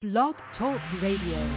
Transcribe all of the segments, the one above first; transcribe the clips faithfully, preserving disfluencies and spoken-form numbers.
Blog Talk Radio.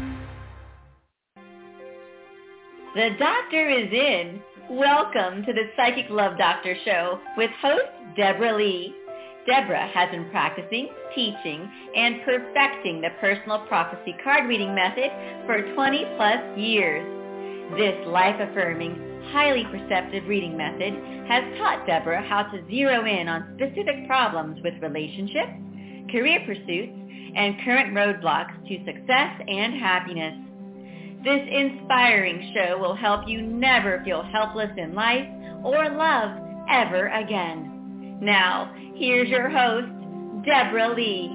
The doctor is in. Welcome to the Psychic Love Doctor Show with host Deborah Lee. Deborah has been practicing, teaching, and perfecting the personal prophecy card reading method for twenty plus years. This life-affirming, highly perceptive reading method has taught Deborah how to zero in on specific problems with relationships, career pursuits, and current roadblocks to success and happiness. This inspiring show will help you never feel helpless in life or love ever again. Now, here's your host, Deborah Lee.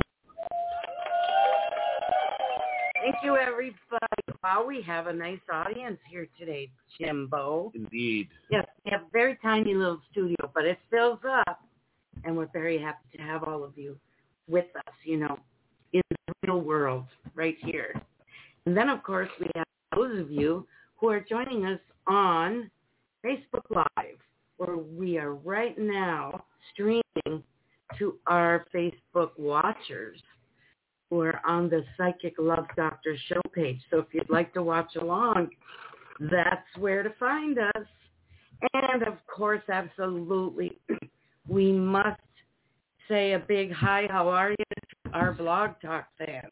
Thank you, everybody. Wow, we have a nice audience here today, Jimbo. Indeed. Yes, we have a very tiny little studio, but it fills up, and we're very happy to have all of you with us, you know, in the real world right here. And then, of course, we have those of you who are joining us on Facebook Live, where we are right now streaming to our Facebook watchers who are on the Psychic Love Doctor show page. So if you'd like to watch along, that's where to find us. And, of course, absolutely, we must say a big hi, how are you, to our Blog Talk fans.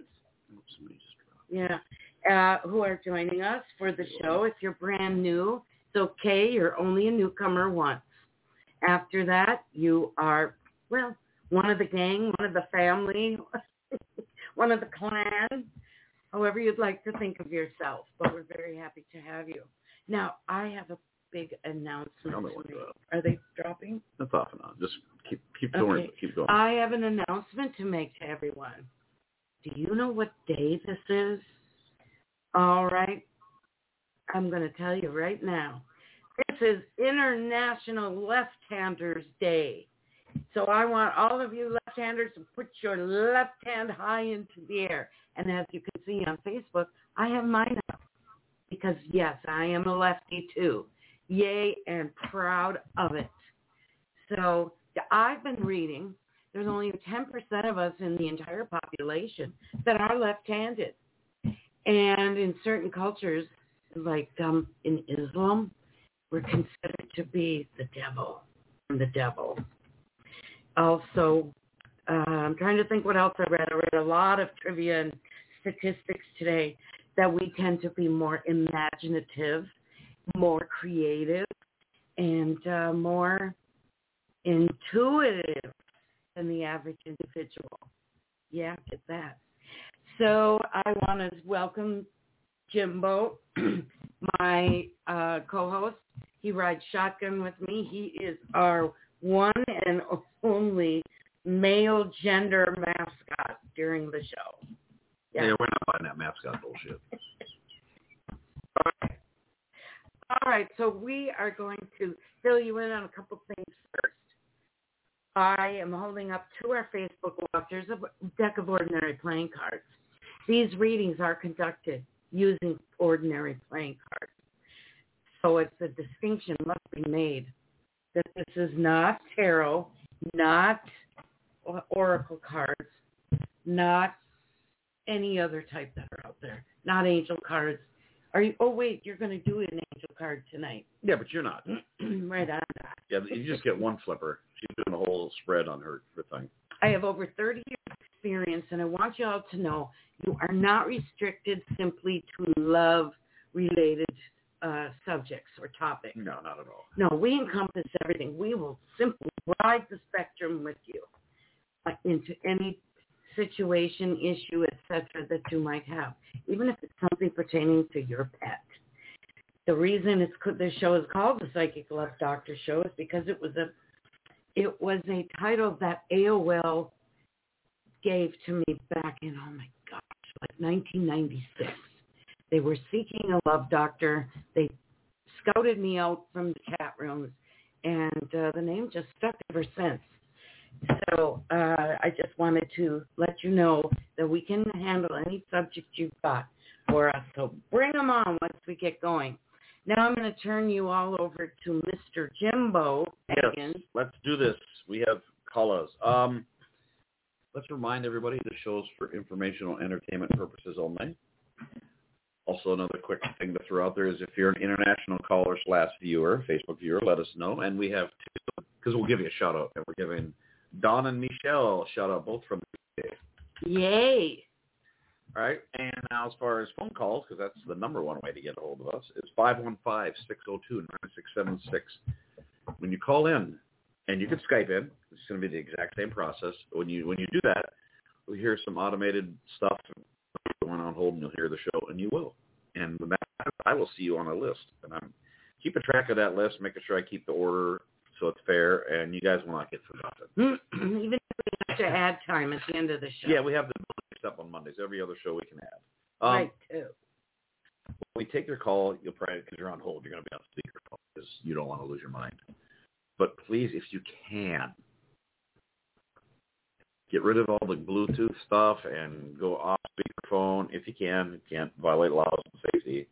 Yeah. Uh, who are joining us for the show. If you're brand new, it's okay. You're only a newcomer once. After that, you are, well, one of the gang, one of the family, one of the clan, however you'd like to think of yourself. But we're very happy to have you. Now, I have a big announcement. Are they dropping? That's off and on. Just keep keep going. Okay. Keep going. I have an announcement to make to everyone. Do you know what day this is? All right. I'm going to tell you right now. This is International Left-Handers Day. So I want all of you left-handers to put your left hand high into the air. And as you can see on Facebook, I have mine up. Because, yes, I am a lefty too. Yay, and proud of it. So I've been reading. There's only ten percent of us in the entire population that are left-handed. And in certain cultures, like um, in Islam, we're considered to be the devil and the devil. Also, uh, I'm trying to think what else I read. I read a lot of trivia and statistics today that we tend to be more imaginative, more creative, and uh, more intuitive than the average individual. Yeah, get that. So I want to welcome Jimbo, my uh, co-host. He rides shotgun with me. He is our one and only male gender mascot during the show. Yeah, yeah we're not buying that mascot bullshit. All right. All right, so we are going to fill you in on a couple things first. I am holding up to our Facebook watchers a deck of ordinary playing cards. These readings are conducted using ordinary playing cards. So it's a distinction must be made that this is not tarot, not oracle cards, not any other type that are out there, not angel cards. Are you? Oh, wait, you're going to do an angel card tonight. Yeah, but you're not. Right on. Yeah, you just get one flipper. She's doing a whole spread on her, her thing. I have over thirty years of experience, and I want you all to know you are not restricted simply to love-related uh, subjects or topics. No, not at all. No, we encompass everything. We will simply ride the spectrum with you uh, into any situation, issue, et cetera, that you might have, even if it's something pertaining to your pet. The reason it's the show is called the Psychic Love Doctor Show is because it was a it was a title that A O L gave to me back in, oh my gosh, like nineteen ninety-six. They were seeking a love doctor. They scouted me out from the chat rooms, and uh, the name just stuck ever since. So uh, I just wanted to let you know that we can handle any subject you've got for us. So bring them on once we get going. Now I'm going to turn you all over to Mister Jimbo. Yes, again. let's do this. We have callers. Um, let's remind everybody the show's for informational entertainment purposes only. Also, another quick thing to throw out there is if you're an international caller slash viewer, Facebook viewer, let us know. And we have two, because we'll give you a shout out. And we're giving Don and Michelle a shout out, both from the U K. Yay. All right. And now as far as phone calls, because that's the number one way to get a hold of us, is five one five, six oh two, nine six seven six. When you call in, and you can Skype in, it's going to be the exact same process. When you when you do that, we'll hear some automated stuff going on hold, and you'll hear the show, and you will. And with that, I will see you on a list. And I'm keeping track of that list, making sure I keep the order so it's fair, and you guys will not get forgotten. Even if we have to add time at the end of the show. Yeah, we have the stuff on Mondays. Every other show we can add. Um, right, too. When we take your call, you'll probably, because you're on hold, you're going to be on speakerphone because you don't want to lose your mind. But please, if you can, get rid of all the Bluetooth stuff and go off speakerphone if you can. You can't violate laws of safety.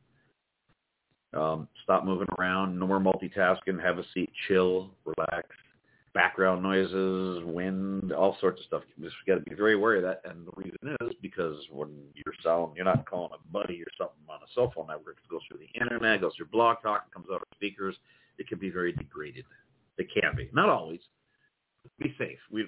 Um, stop moving around. No more multitasking. Have a seat. Chill. Relax. Background noises, wind, all sorts of stuff. You just got to be very aware of that. And the reason is because when you're selling, you're not calling a buddy or something on a cell phone network. It goes through the internet, goes through Blog Talk, it comes out of speakers. It can be very degraded. It can be. Not always. Be safe. We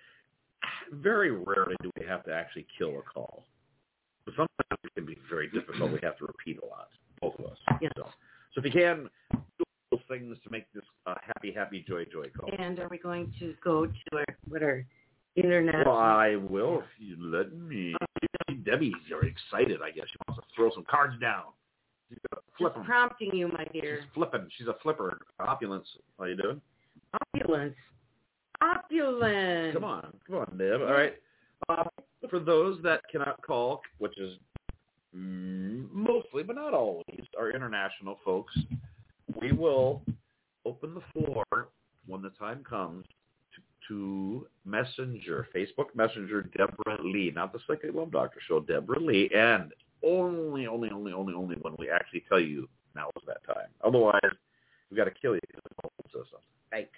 very rarely do we have to actually kill a call. But sometimes it can be very difficult. We have to repeat a lot, both of us. Yes. So, so if you can, do those things to make this uh, happy, happy, joy, joy call. And are we going to go to our, what are internet? Well, I will if you let me. Debbie's very excited, I guess. She wants to throw some cards down. She's gonna flip Just them. prompting you, my dear. She's flipping. She's a flipper. Opulence. How you doing? Opulence. Opulence. Come on. Come on, Deb. All right. Uh, for those that cannot call, which is mm, mostly, but not always, our international folks, we will open the floor when the time comes to, to Messenger, Facebook Messenger, Deborah Lee, not the Psychic Love Doctor Show, Deborah Lee, and only, only, only, only, only when we actually tell you now is that time. Otherwise, we've got to kill you because of the whole system. Right.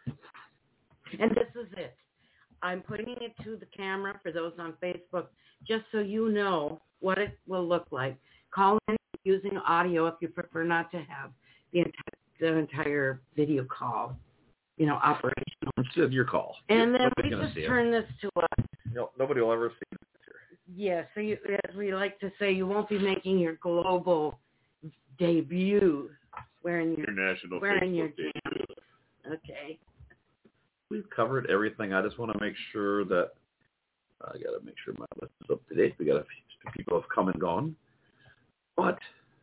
And this is it. I'm putting it to the camera for those on Facebook just so you know what it will look like. Call in using audio if you prefer not to have the entire, the entire video call, you know, operational. It's your call. And then Nobody's we just see turn it. this to us. No, nobody will ever see it. Yeah, so you, as we like to say, you won't be making your global debut wearing your, International wearing Facebook your debut. jam. Okay. We've covered everything. I just want to make sure that I got to make sure my list is up to date. We got a few people have come and gone, but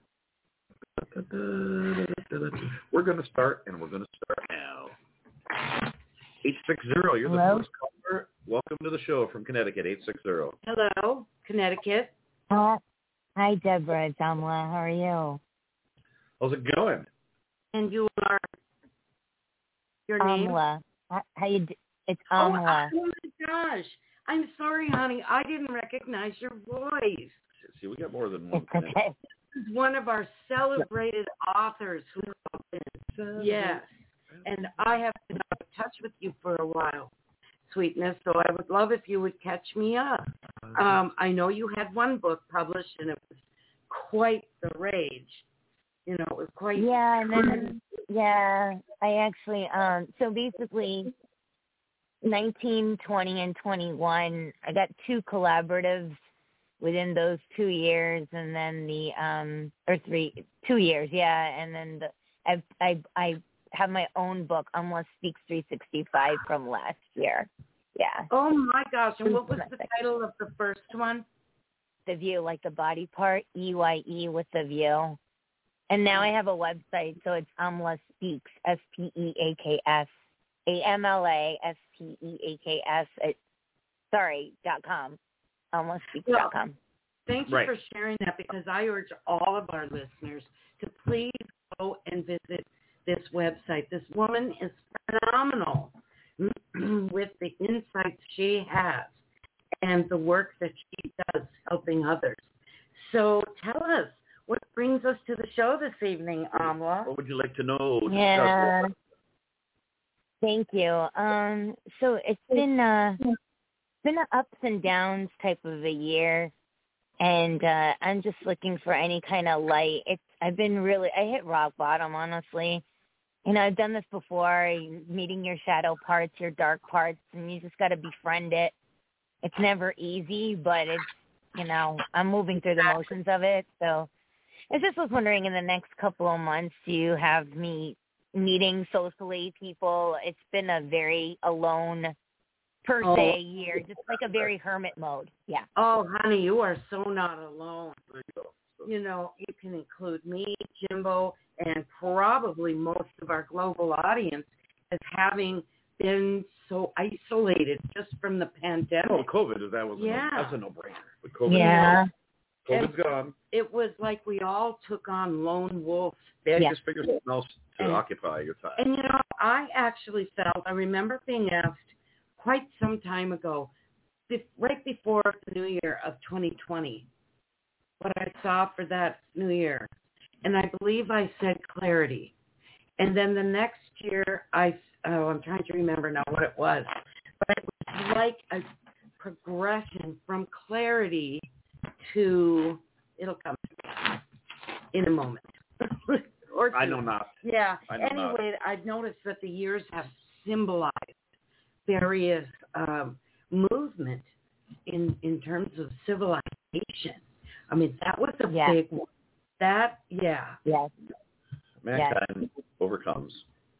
we're going to start, and we're going to start now. eight six zero. You're Hello? the first caller. Welcome to the show from Connecticut. eight six zero. Hello, Connecticut. Uh, hi, Deborah. It's Amla. How are you? How's it going? And you are your name? Amla. How, how you? D- it's Oh, Amla. oh my gosh. I'm sorry, honey. I didn't recognize your voice. See, we got more than one. It's okay. This is one of our celebrated authors who called in. Yes. And I have been out of touch with you for a while, sweetness, so I would love if you would catch me up. Um, I know you had one book published, and it was quite the rage. You know, it was quite... Yeah, and then yeah, I actually um. So basically, nineteen, twenty, and twenty-one. I got two collaboratives within those two years, and then the um or three two years, yeah, and then the I I I have my own book, Almost Speaks three sixty-five from last year. Yeah. Oh my gosh! And what was the title of the first one? The View, like the body part, E Y E with the view. And now I have a website, so it's Amla Speaks, S P E A K S, A M L A S P E A K S, sorry, dot com, almost speaks dot com. Thank you Right. for sharing that, because I urge all of our listeners to please go and visit this website. This woman is phenomenal with the insights she has and the work that she does helping others. So tell us, what brings us to the show this evening, Amla? What would you like to know? Yeah. Discuss? Thank you. Um, so it's been uh, been an ups and downs type of a year, and uh, I'm just looking for any kind of light. It's I've been really I hit rock bottom, honestly. You know, I've done this before, meeting your shadow parts, your dark parts, and you just got to befriend it. It's never easy, but it's, you know, I'm moving through the motions of it. So I just was wondering, in the next couple of months, do you have me meeting socially people? It's been a very alone, per Oh. se, year, just like a very hermit mode. Yeah. Oh, honey, you are so not alone. You know, you can include me, Jimbo, and probably most of our global audience as having been so isolated just from the pandemic. Oh, COVID, that was a, Yeah. no, that's a no-brainer. But COVID, Yeah. COVID's gone. It was like we all took on lone wolves. Yeah, you Yeah. just figure something else to And- occupy your time. And, you know, I actually felt, I remember being asked quite some time ago, be- right before the new year of twenty twenty, what I saw for that new year. And I believe I said clarity. And then the next year, I, oh, I'm trying to remember now what it was. But it was like a progression from clarity to, it'll come in a moment. or two. I know not. Yeah. I know not. Anyway, I've noticed that the years have symbolized various um, movement in in terms of civilization. I mean, that was a Yeah. big one. That, yeah. Yes. Mankind overcomes.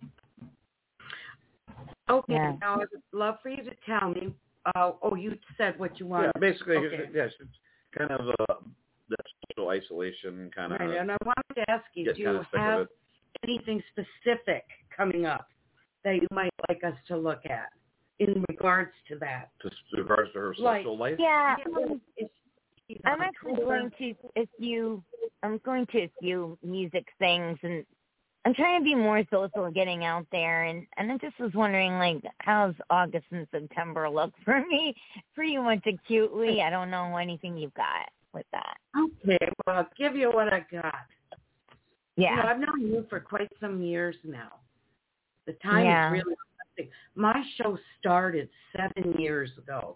Okay, Yeah. now I would love for you to tell me. Uh, oh, you said what you wanted. Yeah, basically, Okay. yes, it's kind of uh, that social isolation kind of. Right, and I wanted to ask you, get do you kind of sick of have it. anything specific coming up that you might like us to look at in regards to that? To in regards to her Like- social life. Yeah. Yeah, um, if she's I'm on actually tour. going to a few. I'm going to a few music things, and I'm trying to be more social, getting out there. And and I just was wondering, like, how's August and September look for me? Pretty much acutely. I don't know anything you've got with that. Okay, well, I'll give you what I got. You know, Yeah. I've known you for quite some years now. The time Yeah. is really interesting. My show started seven years ago.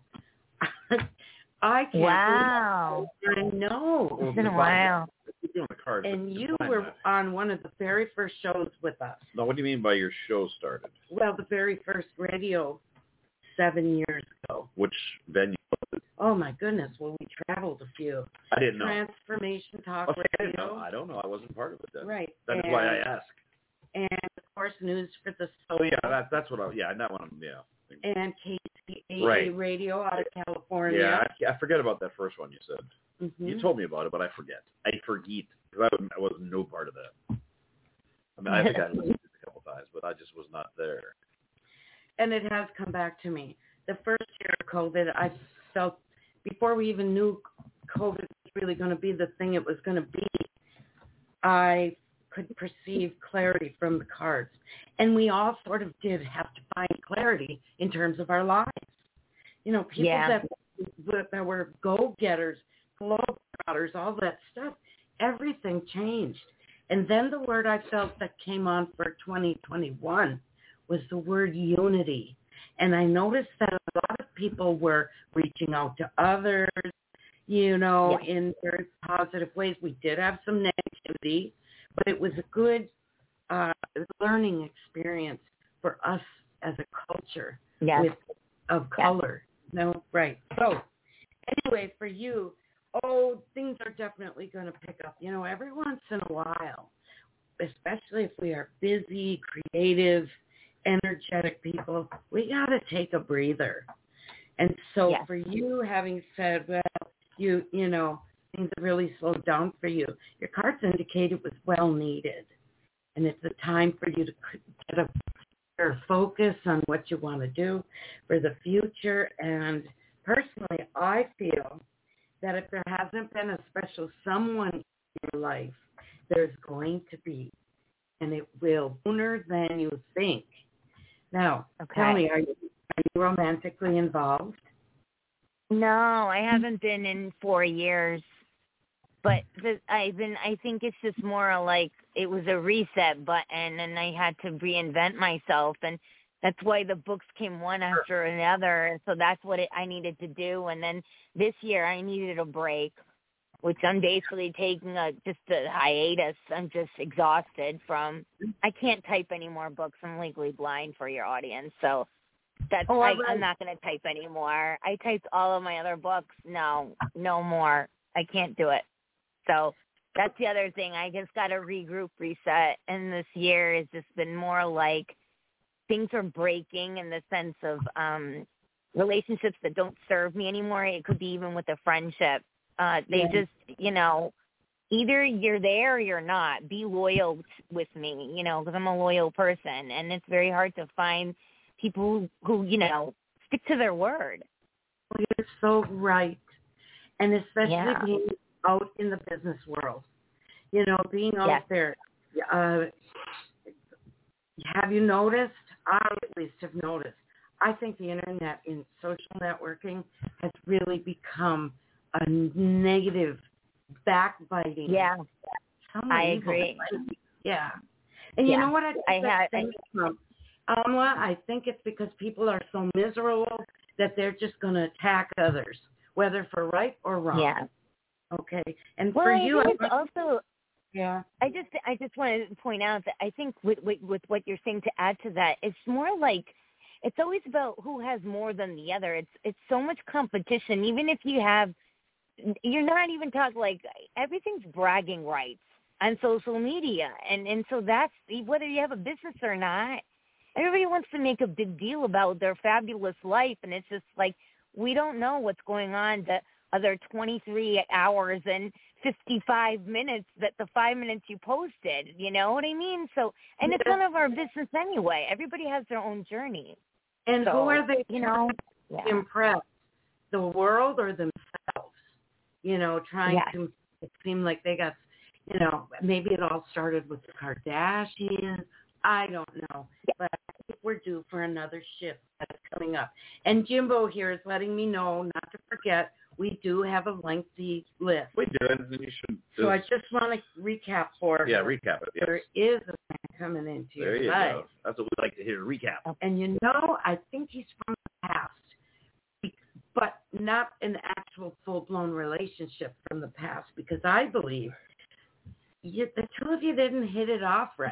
I can't Wow. believe it. I know. It's been a while. Keep doing the cards. And but you define were that. on one of the very first shows with us. Now, what do you mean by your show started? Well, the very first radio seven years ago. Which venue? Oh, my goodness. Well, we traveled a few. I didn't know. Transformation Talk Okay, I didn't know. Radio. I don't know. I wasn't part of it then. Right. That is and, why I asked. And, of course, News for the Soul. Oh yeah, that, that's what I. Yeah, that one. Yeah. And K C A A Right. Radio out of Yeah, California. I, I forget about that first one you said. Mhm. You told me about it, but I forget. I forget because I, was- I was no part of that. I mean, I think I listened to it a couple times, but I just was not there. And it has come back to me. The first year of COVID, I felt, before we even knew COVID was really going to be the thing it was going to be, I could perceive clarity from the cards. And we all sort of did have to find clarity in terms of our lives. You know, people Yeah. that, that were go-getters, globetrotters, all that stuff, everything changed. And then the word I felt that came on for twenty twenty-one was the word unity. And I noticed that a lot of people were reaching out to others, you know, Yeah. in very positive ways. We did have some negativity, but it was a good uh, learning experience for us as a culture Yeah. with of Yeah. color. No, right. So anyway, for you, oh, things are definitely going to pick up. You know, every once in a while, especially if we are busy, creative, energetic people, we got to take a breather. And so Yes. for you, having said, well, you, you know, things have really slowed down for you, your cards indicate it was well needed. And it's a time for you to get a better focus on what you want to do for the future. And personally, I feel that if there hasn't been a special someone in your life, there's going to be, and it will sooner than you think. Now, Okay. tell me, are you, are you romantically involved? No, I haven't been in four years. But the, I've been. I think it's just more like it was a reset button, and I had to reinvent myself. And That's why the books came one after another. And so that's what it, I needed to do. And then this year I needed a break, which I'm basically taking a just a hiatus. I'm just exhausted from, I can't type any more books. I'm legally blind for your audience. So that's, oh, I, right. I'm not going to type anymore. I typed all of my other books. No, no more. I can't do it. So that's the other thing. I just got to regroup, reset. And this year has just been more like things are breaking in the sense of um, relationships that don't serve me anymore. It could be even with a friendship. Uh, they yeah. just, you know, either you're there or you're not. Be loyal t- with me, you know, because I'm a loyal person. And it's very hard to find people who, who, you know, stick to their word. Well, you're so right. And especially yeah. being out in the business world, you know, being out yes. there. Uh, have you noticed? I at least have noticed. I think the internet in social networking has really become a negative, backbiting. Yeah, I evil. agree. Yeah. And yeah. you know what I think I that's had, from? Amla, I think it's because people are so miserable that they're just going to attack others, whether for right or wrong. Yeah. Okay. And well, for I you, think I it's also, yeah. I just, I just want to point out that I think with, with with what you're saying, to add to that, it's more like it's always about who has more than the other. It's it's so much competition. Even if you have, you're not even talking like everything's bragging rights on social media, and and so that's whether you have a business or not. Everybody wants to make a big deal about their fabulous life, and it's just like we don't know what's going on the other twenty-three hours and fifty-five minutes that the five minutes you posted, you know what I mean? So, and it's none of our business anyway. Everybody has their own journey. And so, who are they, you know, to yeah. impress? The world or themselves? You know, trying yeah. to it seem like they got, you know, maybe it all started with the Kardashians. I don't know. Yeah. But I think we're due for another shift that's coming up. And Jimbo here is letting me know not to forget, we do have a lengthy list. We do, and you should. So I just want to recap for Yeah, recap it. Yes. There is a man coming into there your you life. Go. That's what we like to hear, recap. And you know, I think he's from the past, but not an actual full-blown relationship from the past, because I believe you, the two of you didn't hit it off right.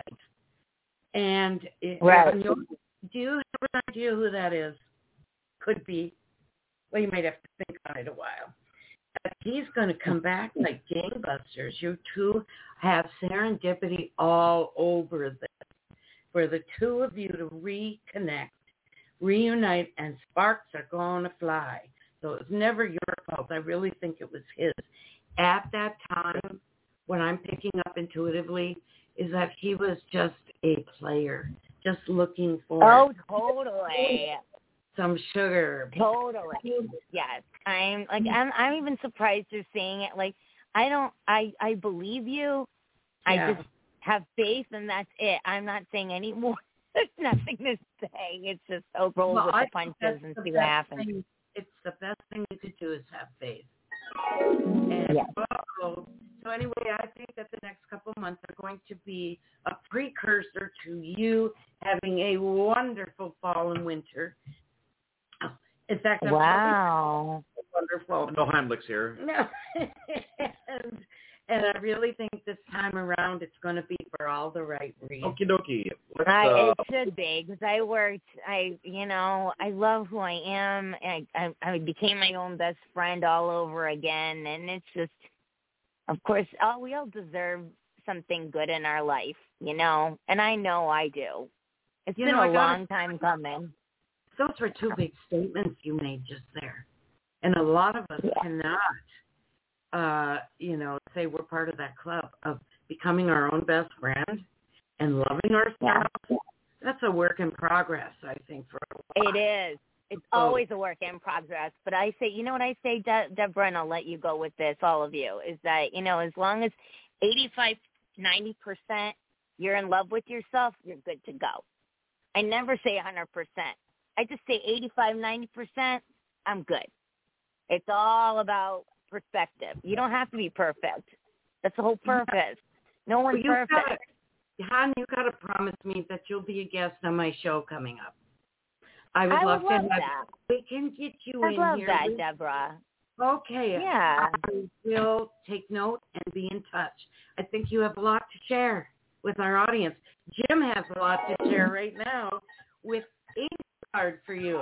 And it, right. And do you have an idea who that is? Could be. Well, you might have to think on it a while. But he's going to come back like gangbusters. You two have serendipity all over this. For the two of you to reconnect, reunite, and sparks are going to fly. So it was never your fault. I really think it was his. At that time, what I'm picking up intuitively is that he was just a player, just looking for oh, totally some sugar. Totally, yes. I'm like I'm. I'm even surprised you're saying it. Like I don't. I I believe you. Yeah. I just have faith, and that's it. I'm not saying any more. There's nothing to say. It's just oh, roll well, with I the punches and the see what happens. Thing, it's the best thing you could do is have faith. And yeah. well, so anyway, I think that the next couple of months are going to be a precursor to you having a wonderful fall and winter. In fact, I'm wow, wonderful. No Heimlich's here. No, and, and I really think this time around it's going to be for all the right reasons. Okie dokie. Let's, I, uh, it should be because I worked. I, you know, I love who I am. And I, I, I became my own best friend all over again, and it's just, of course, all we all deserve something good in our life, you know, and I know I do. It's you been know, a I gotta, long time coming. Those were two big statements you made just there, and a lot of us yeah. cannot. Uh, you know, say we're part of that club of becoming our own best friend and loving ourselves. Yeah. That's a work in progress, I think, for a lot. It is. It's oh. always a work in progress. But I say, you know what I say, De- Deborah, and I'll let you go with this, all of you, is that, you know, as long as eighty-five, ninety percent you're in love with yourself, you're good to go. I never say one hundred percent. I just say eighty-five, ninety percent, I'm good. It's all about perspective. You don't have to be perfect. That's the whole purpose. No one's well, perfect. Gotta, Han, you got to promise me that you'll be a guest on my show coming up. I would I love would to love have that. We can get you I in love here. that, We- Deborah. Okay. Yeah. I will take note and be in touch. I think you have a lot to share with our audience. Jim has a lot to share right now with Angel Card for you.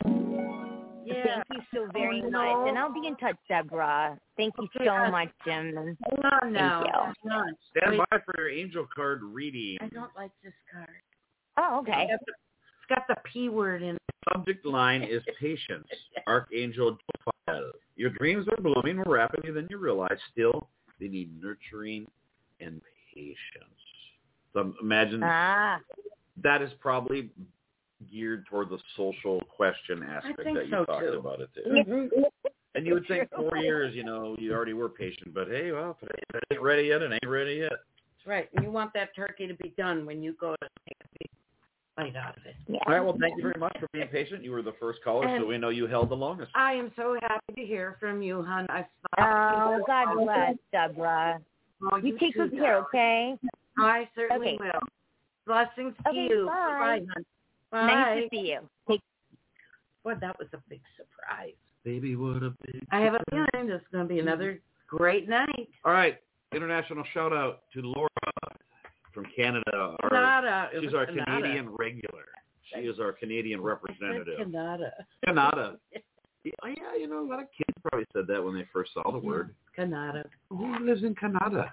Yeah. Thank you so very Oh, much. no. And I'll be in touch, Deborah. Thank you Okay, so I- much, Jim. And Hang on now. you. Hang on. Stand Wait, by for your angel card reading. I don't like this card. oh, okay. It's got the P word in it. Subject line is patience. Archangel Jophiel. Your dreams are blooming more rapidly than you realize. Still, they need nurturing and patience. So imagine Ah, that is probably geared toward the social question aspect think that you so, talked too. about it too. Mhm. And you would think four years, you know, you already were patient, but hey, well, if it ain't ready yet, it ain't ready yet. That's right. And you want that turkey to be done when you go to take a big bite out of it. yeah. All right, well, thank you very much for being patient. You were the first caller, And- so we know you held the longest. I am so happy to hear from you, hon. I Oh, God bless, Deborah. Oh, You take too, good care, okay? I certainly Okay. will. Blessings to Okay, you. bye. Bye, hon. Bye. Nice to see you. Take Boy, that was a big surprise. Baby, what a big... I have a feeling this is going to be another great night. All right, international shout out to Laura from Canada. Our, Canada. It she's was our Canada. Canadian regular. She is our Canadian I said representative. Canada. Canada. Yeah, yeah, you know, a lot of kids probably said that when they first saw the word. Canada. Who lives in Canada?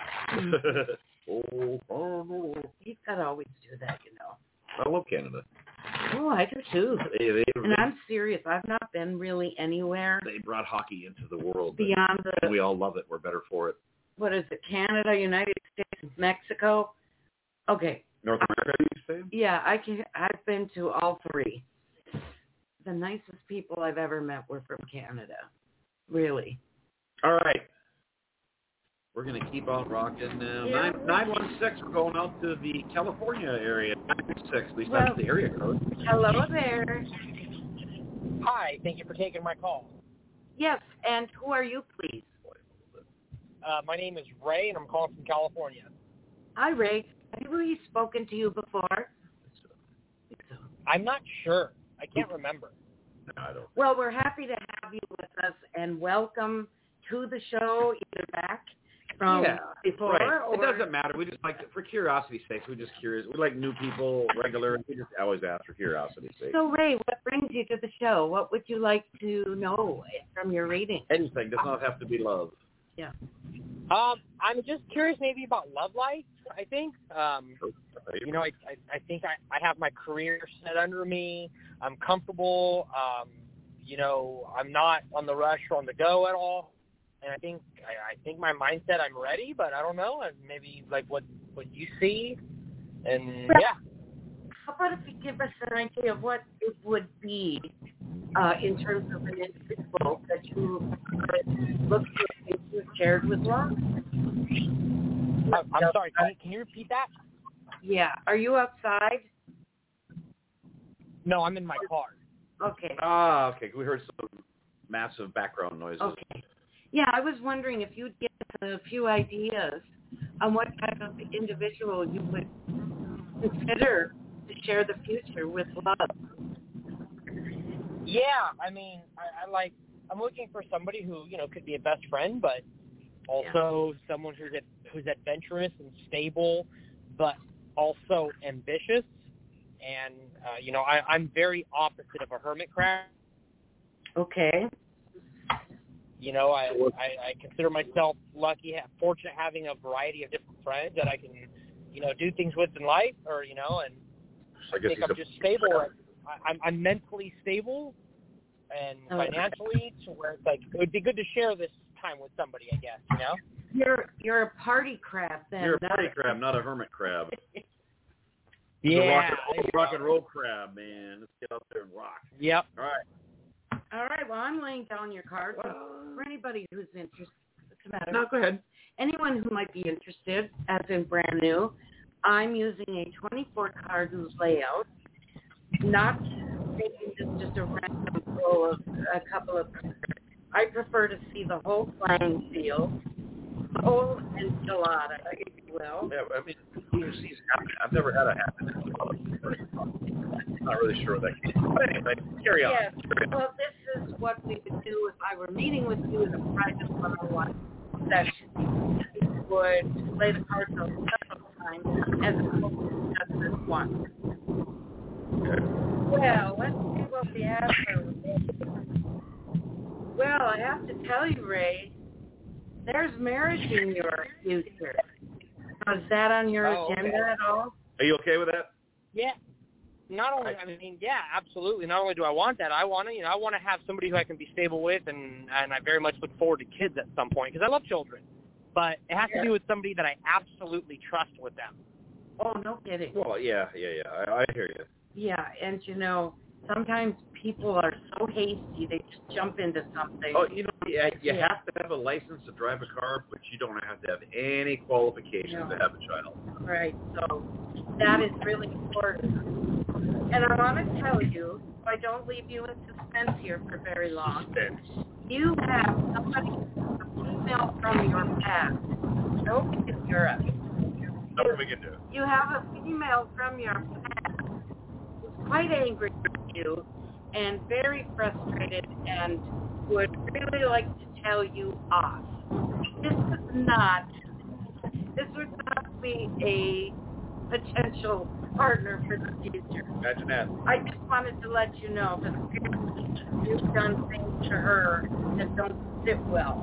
oh, oh, no. You've got to always do that, you know. I love Canada. Oh, I do too. They, they, And I'm serious. I've not been really anywhere they brought hockey into the world. beyond And the, we all love it. We're better for it. what is it, Canada, United States, Mexico. Okay. North America, you say? Yeah, I can, I've been to all three. The nicest people I've ever met were from Canada. Really. All right. We're going to keep on rocking now. Yeah. Nine nine one six. We're going out to the California area. Nine one six. At least Well- that's the area code. Hello there. Hi, thank you for taking my call. Yes, and who are you, please? Uh, my name is Ray, and I'm calling from California. Hi, Ray. Have we spoken to you before? I'm not sure. I can't remember. No, I don't. Well, we're happy to have you with us, and welcome to the show, either back from yeah, before right. or... It doesn't matter. We just like, to, for curiosity's sake, we're just curious. We like new people, regular. We just always ask for curiosity's sake. So, Ray, what brings you to the show? What would you like to know from your reading? Anything does not have to be love. Yeah. Um, I'm just curious maybe about love life, I think. Um, you know, I, I, I think I, I have my career set under me. I'm comfortable. Um, you know, I'm not on the rush or on the go at all. And I think I, I think my mindset, I'm ready, but I don't know. And maybe like what, what you see. And yeah. How about if you give us an idea of what it would be uh, in terms of an individual that you would look for if you shared with love? I'm, I'm sorry. Can you, can you repeat that? Yeah. Are you outside? No, I'm in my car. Okay. Ah, okay. We heard some massive background noises. Okay. Yeah, I was wondering if you'd give us a few ideas on what type of individual you would consider to share the future with love. Yeah, I mean, I, I like, I'm looking for somebody who, you know, could be a best friend, but also yeah. someone who's ad, who's adventurous and stable, but also ambitious. And, uh, you know, I, I'm very opposite of a hermit crab. Okay. You know, I, I, I consider myself lucky, fortunate having a variety of different friends that I can, you know, do things with in life, or, you know, and I, I think I'm just stable. I, I'm, I'm mentally stable and financially, to where it's like, it would be good to share this time with somebody, I guess, you know? You're you're a party crab, then. You're a party crab, not a hermit crab. Yeah. A rock, and, rock and roll crab, man. Let's get out there and rock. Yep. All right. All right, well, I'm laying down your card. So for anybody who's interested, what's the matter? No, go ahead. Anyone who might be interested, as in brand new, I'm using a twenty-four card layout, not taking this just a random roll of a couple of cards. I prefer to see the whole playing field, the whole enchilada, if you will. Yeah, I mean, you see, I've never had a happen. not really sure what that came from. But anyway, carry on. Yes. Well, this is what we would do if I were meeting with you in a private one-on-one session. We would lay the cards out several times as opposed to just this one. Okay. Well, let's see what we have for Well, I have to tell you, Ray, there's marriage in your future. Is that on your Oh, agenda okay. at all? Are you okay with that? Yeah. Not only, I mean, yeah, absolutely. Not only do I want that, I want to, you know, I want to have somebody who I can be stable with, and and I very much look forward to kids at some point because I love children. But it has Yeah. to be with somebody that I absolutely trust with them. Oh, no kidding. Well, yeah, yeah, yeah. I, I hear you. Yeah, and you know, sometimes people are so hasty they just jump into something. Oh, you know, yeah, you Yeah. have to have a license to drive a car, but you don't have to have any qualifications No. to have a child. Right, so that is really important. And I want to tell you, so I don't leave you in suspense here for very long, Suspense. you have somebody, a female from your past. Don't think it's Europe. Nothing we can do. You have a female from your past who's quite angry with you and very frustrated and would really like to tell you off. This is not, this would not be a potential partner for the future. Imagine that. I just wanted to let you know that you've done things to her that don't sit well.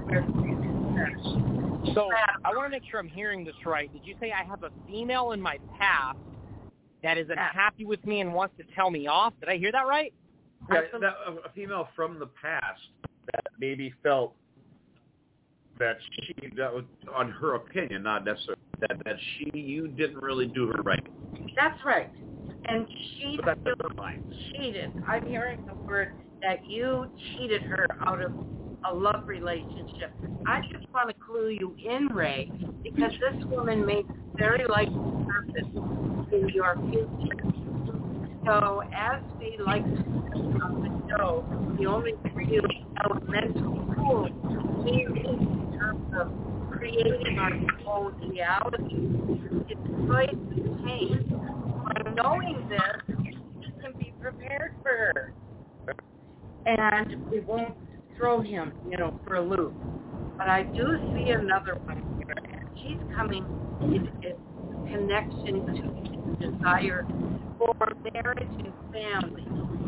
So I want to make sure I'm hearing this right. Did you say I have a female in my past that is unhappy with me and wants to tell me off? Did I hear that right? Yeah, that, a female from the past that maybe felt that she, that was, on her opinion, not necessarily, that, that she, you didn't really do her right. That's right. And she But that's not fine. cheated. I'm hearing the word that you cheated her out of a love relationship. I just want to clue you in, Ray, because this woman makes very likely purpose in your future. So as we like to say on the show, the only real elemental tool we use in terms of creating our own reality is choice and change. By knowing this, we can be prepared for her. And we won't throw him, you know, for a loop. But I do see another one here, and she's coming in a connection to desire for marriage and family.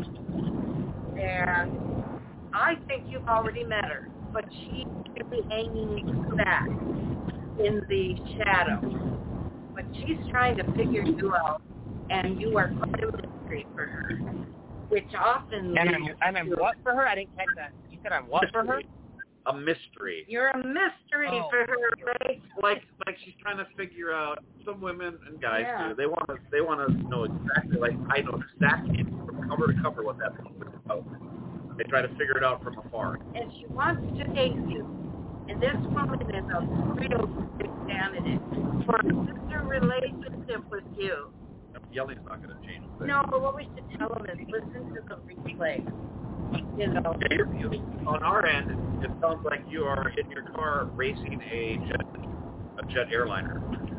And I think you've already met her, but she could be hanging back in the shadow. But she's trying to figure you out, and you are quite a mystery for her, which often And I'm, leads and I'm to- what for her? I didn't catch that. You said I'm what for her? A mystery. You're a mystery Oh. for her, Ray. Like, like she's trying to figure out. Some women and guys Yeah. do. They want to. They want to know exactly. Like I know exactly from cover to cover what that is about. They try to figure it out from afar. And she wants to date you. And this woman is a real good candidate for a sister relationship with you. Yelling's not going to change things. No, but what we should tell them is listen to the replay. You know. Yeah, you're, you, on our end, it sounds like you are in your car racing a jet, a jet airliner.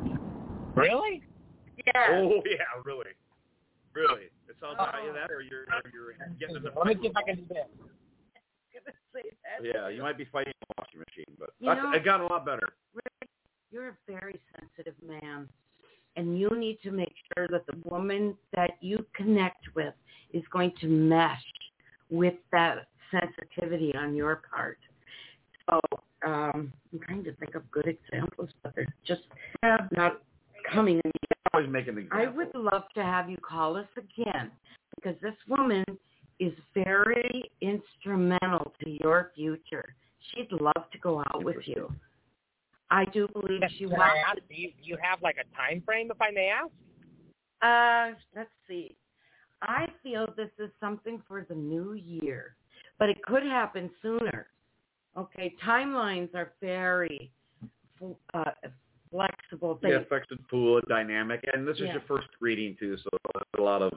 Really? Yeah. Oh yeah, really, really. It sounds like Oh. that, or you're, or you're getting in the. Let me see if I can do that. Gonna say that. Yeah, you might be fighting a washing machine, but You that's, know- it got a lot better. Rick, you're a very sensitive man, and you need to make sure that the woman that you connect with is going to mesh with that sensitivity on your part. So um, I'm trying to think of good examples, but they're just not coming. Always making an I example. would love to have you call us again, because this woman is very instrumental to your future. She'd love to go out with you. I do believe she Can I wants. ask, do you, do you have like a time frame, if I may ask? Uh, let's see. I feel this is something for the new year, but it could happen sooner. Okay, timelines are very uh, flexible. They, Yeah, affected pool, dynamic, and this is Yeah. your first reading too, so there's a lot of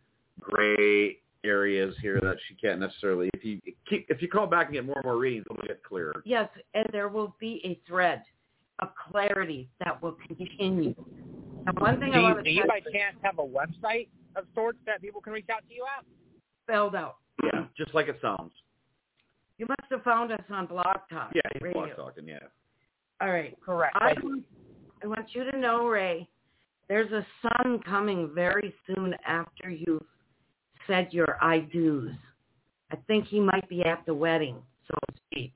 gray areas here that she can't necessarily. If you keep, if you call back and get more and more readings, it'll get clearer. Yes, and there will be a thread of clarity that will continue. And one thing Do I you, want to do you by chance have a website of sorts that people can reach out to you at? Spelled out. Yeah, just like it sounds. You must have found us on Blog Talk. Yeah, he's Radio. Blog Talking, yeah. All right. Correct. I, I want you to know, Ray, there's a son coming very soon after you've said your I do's. I think he might be at the wedding, so to speak.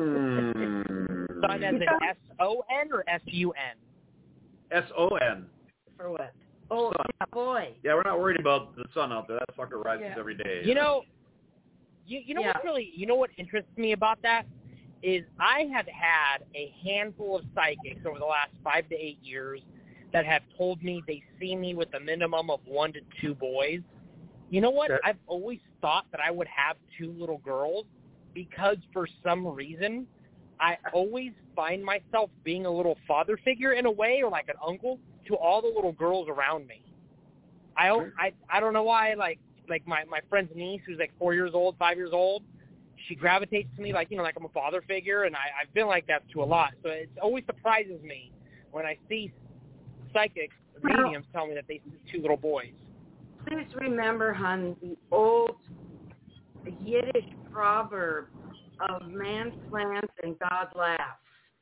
Mm. Son as in S O N or S U N? S O N. For what? Oh, Son. yeah, boy. Yeah, we're not worried about the sun out there. That fucker rises Yeah. every day. You know, you, you know Yeah. what really, you know what interests me about that is I have had a handful of psychics over the last five to eight years that have told me they see me with a minimum of one to two boys. You know what? Okay. I've always thought that I would have two little girls because for some reason I always find myself being a little father figure in a way, or like an uncle to all the little girls around me. I don't, I, I don't know why, like like my, my friend's niece who's like four years old, five years old, she gravitates to me like, you know, like I'm a father figure, and I, I've been like that to a lot. So it always surprises me when I see psychics, mediums tell me that they see two little boys. Please remember, hon, the old Yiddish proverb of man plans and God laughs.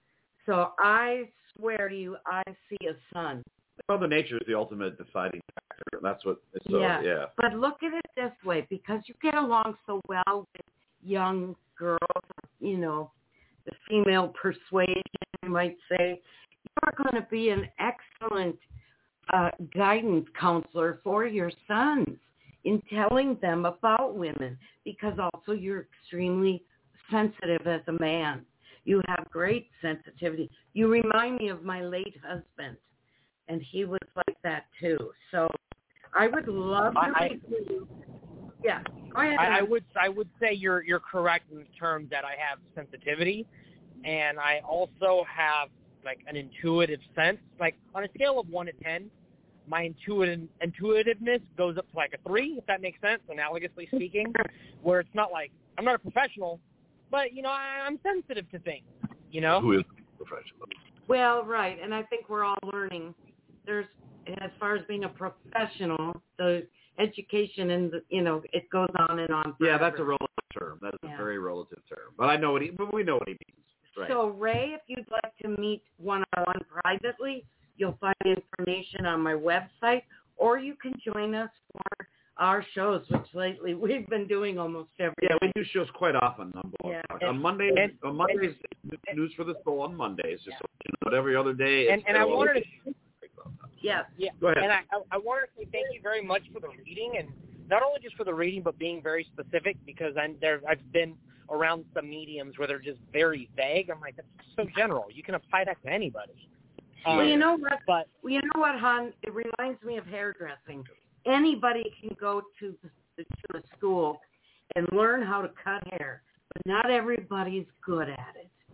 So I swear to you, I see a son. Mother Nature is the ultimate deciding factor. That's what it's so, Yeah. yeah. But look at it this way, because you get along so well with young girls, you know, the female persuasion, you might say, you're going to be an excellent uh, guidance counselor for your sons in telling them about women, because also you're extremely sensitive as a man. You have great sensitivity. You remind me of my late husband, and he was like that too. So I would love to I, read you. Yeah, go ahead. I, I would I would say you're you're correct in the terms that I have sensitivity, and I also have like an intuitive sense. Like on a scale of one to ten, my intuitive intuitiveness goes up to like a three, if that makes sense, analogously speaking. Where it's not like I'm not a professional, but you know I, I'm sensitive to things. You know. Who is professional? Well, right, and I think we're all learning. There's, as far as being a professional, the education and the, you know, it goes on and on. Yeah, forever. that's a relative term. That is Yeah. a very relative term. But I know what he, but we know what he means. Right. So, Ray, if you'd like to meet one-on-one privately, you'll find information on my website, or you can join us for our shows, which lately we've been doing almost every Yeah, day. we do shows quite often on Blog Yeah. Talk. On Mondays, And- on Mondays, news for the soul on Mondays. Just so you know, but every other day. And, it's and I wanted to Yes. Yeah, Go ahead. and I, I, I wanted to say thank you very much for the reading, and not only just for the reading, but being very specific, because I'm there. I've been around some mediums where they're just very vague. I'm like, that's so general. You can apply that to anybody. Well, Um, you know what? But Well, you know what, hon? It reminds me of hairdressing. Anybody can go to the, to a school and learn how to cut hair, but not everybody's good at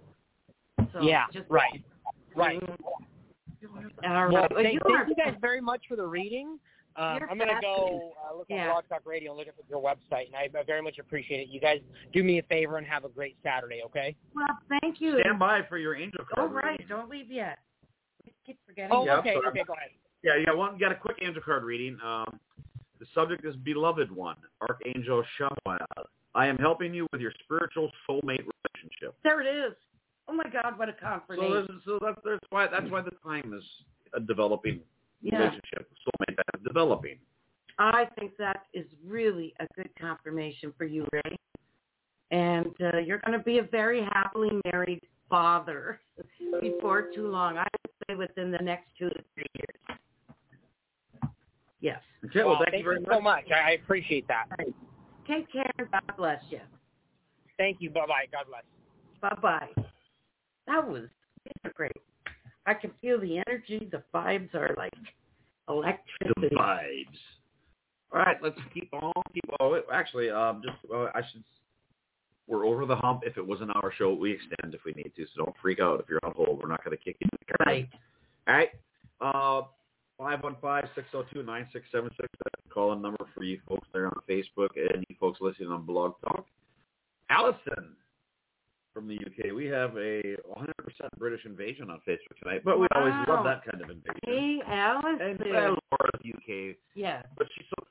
it. So yeah, just right, right. All Well, right. Well, thank, you thank are- you guys very much for the reading. Um, You're I'm going to go fascinating. uh, look Yeah. on Blog Talk Radio and look at your website, and I, I very much appreciate it. You guys do me a favor and have a great Saturday, okay? Well, thank you. Stand by for your angel card. Oh, right. reading. Don't leave yet. We keep forgetting. Oh, Yeah, okay, sorry. okay, go ahead. Yeah, yeah. One got a quick angel card reading. Um, the subject is beloved one, Archangel Shamuel. I am helping you with your spiritual soulmate relationship. There it is. Oh my God, what a So, confirmation. there's, so that's, that's why that's why the time is a developing Yeah. relationship. Soulmate that is developing. I think that is really a good confirmation for you, Ray. And uh, you're going to be a very happily married father before too long. I would say within the next two to three years. Yes. Okay. Well, Wow, thank, thank you very you much. so much. I, I appreciate that. Take care. God bless you. Thank you. Bye-bye. God bless. Bye-bye. That was great. I can feel the energy. The vibes are like The electricity. vibes. All right, let's keep on. Keep on. Actually, um, just uh, I should. We're over the hump. If it was an hour show, we extend if we need to. So don't freak out if you're on hold. We're not going to kick you in the car. Right. All right. Uh, five one five, six oh two, nine six seven six. That's the call-in number for you folks there on Facebook and you folks listening on Blog Talk. Allison from the U K. We have a one hundred percent British invasion on Facebook tonight, but we always Wow. love that kind of invasion. Hey, Alice. And well, Laura's U K, Yeah. but she's so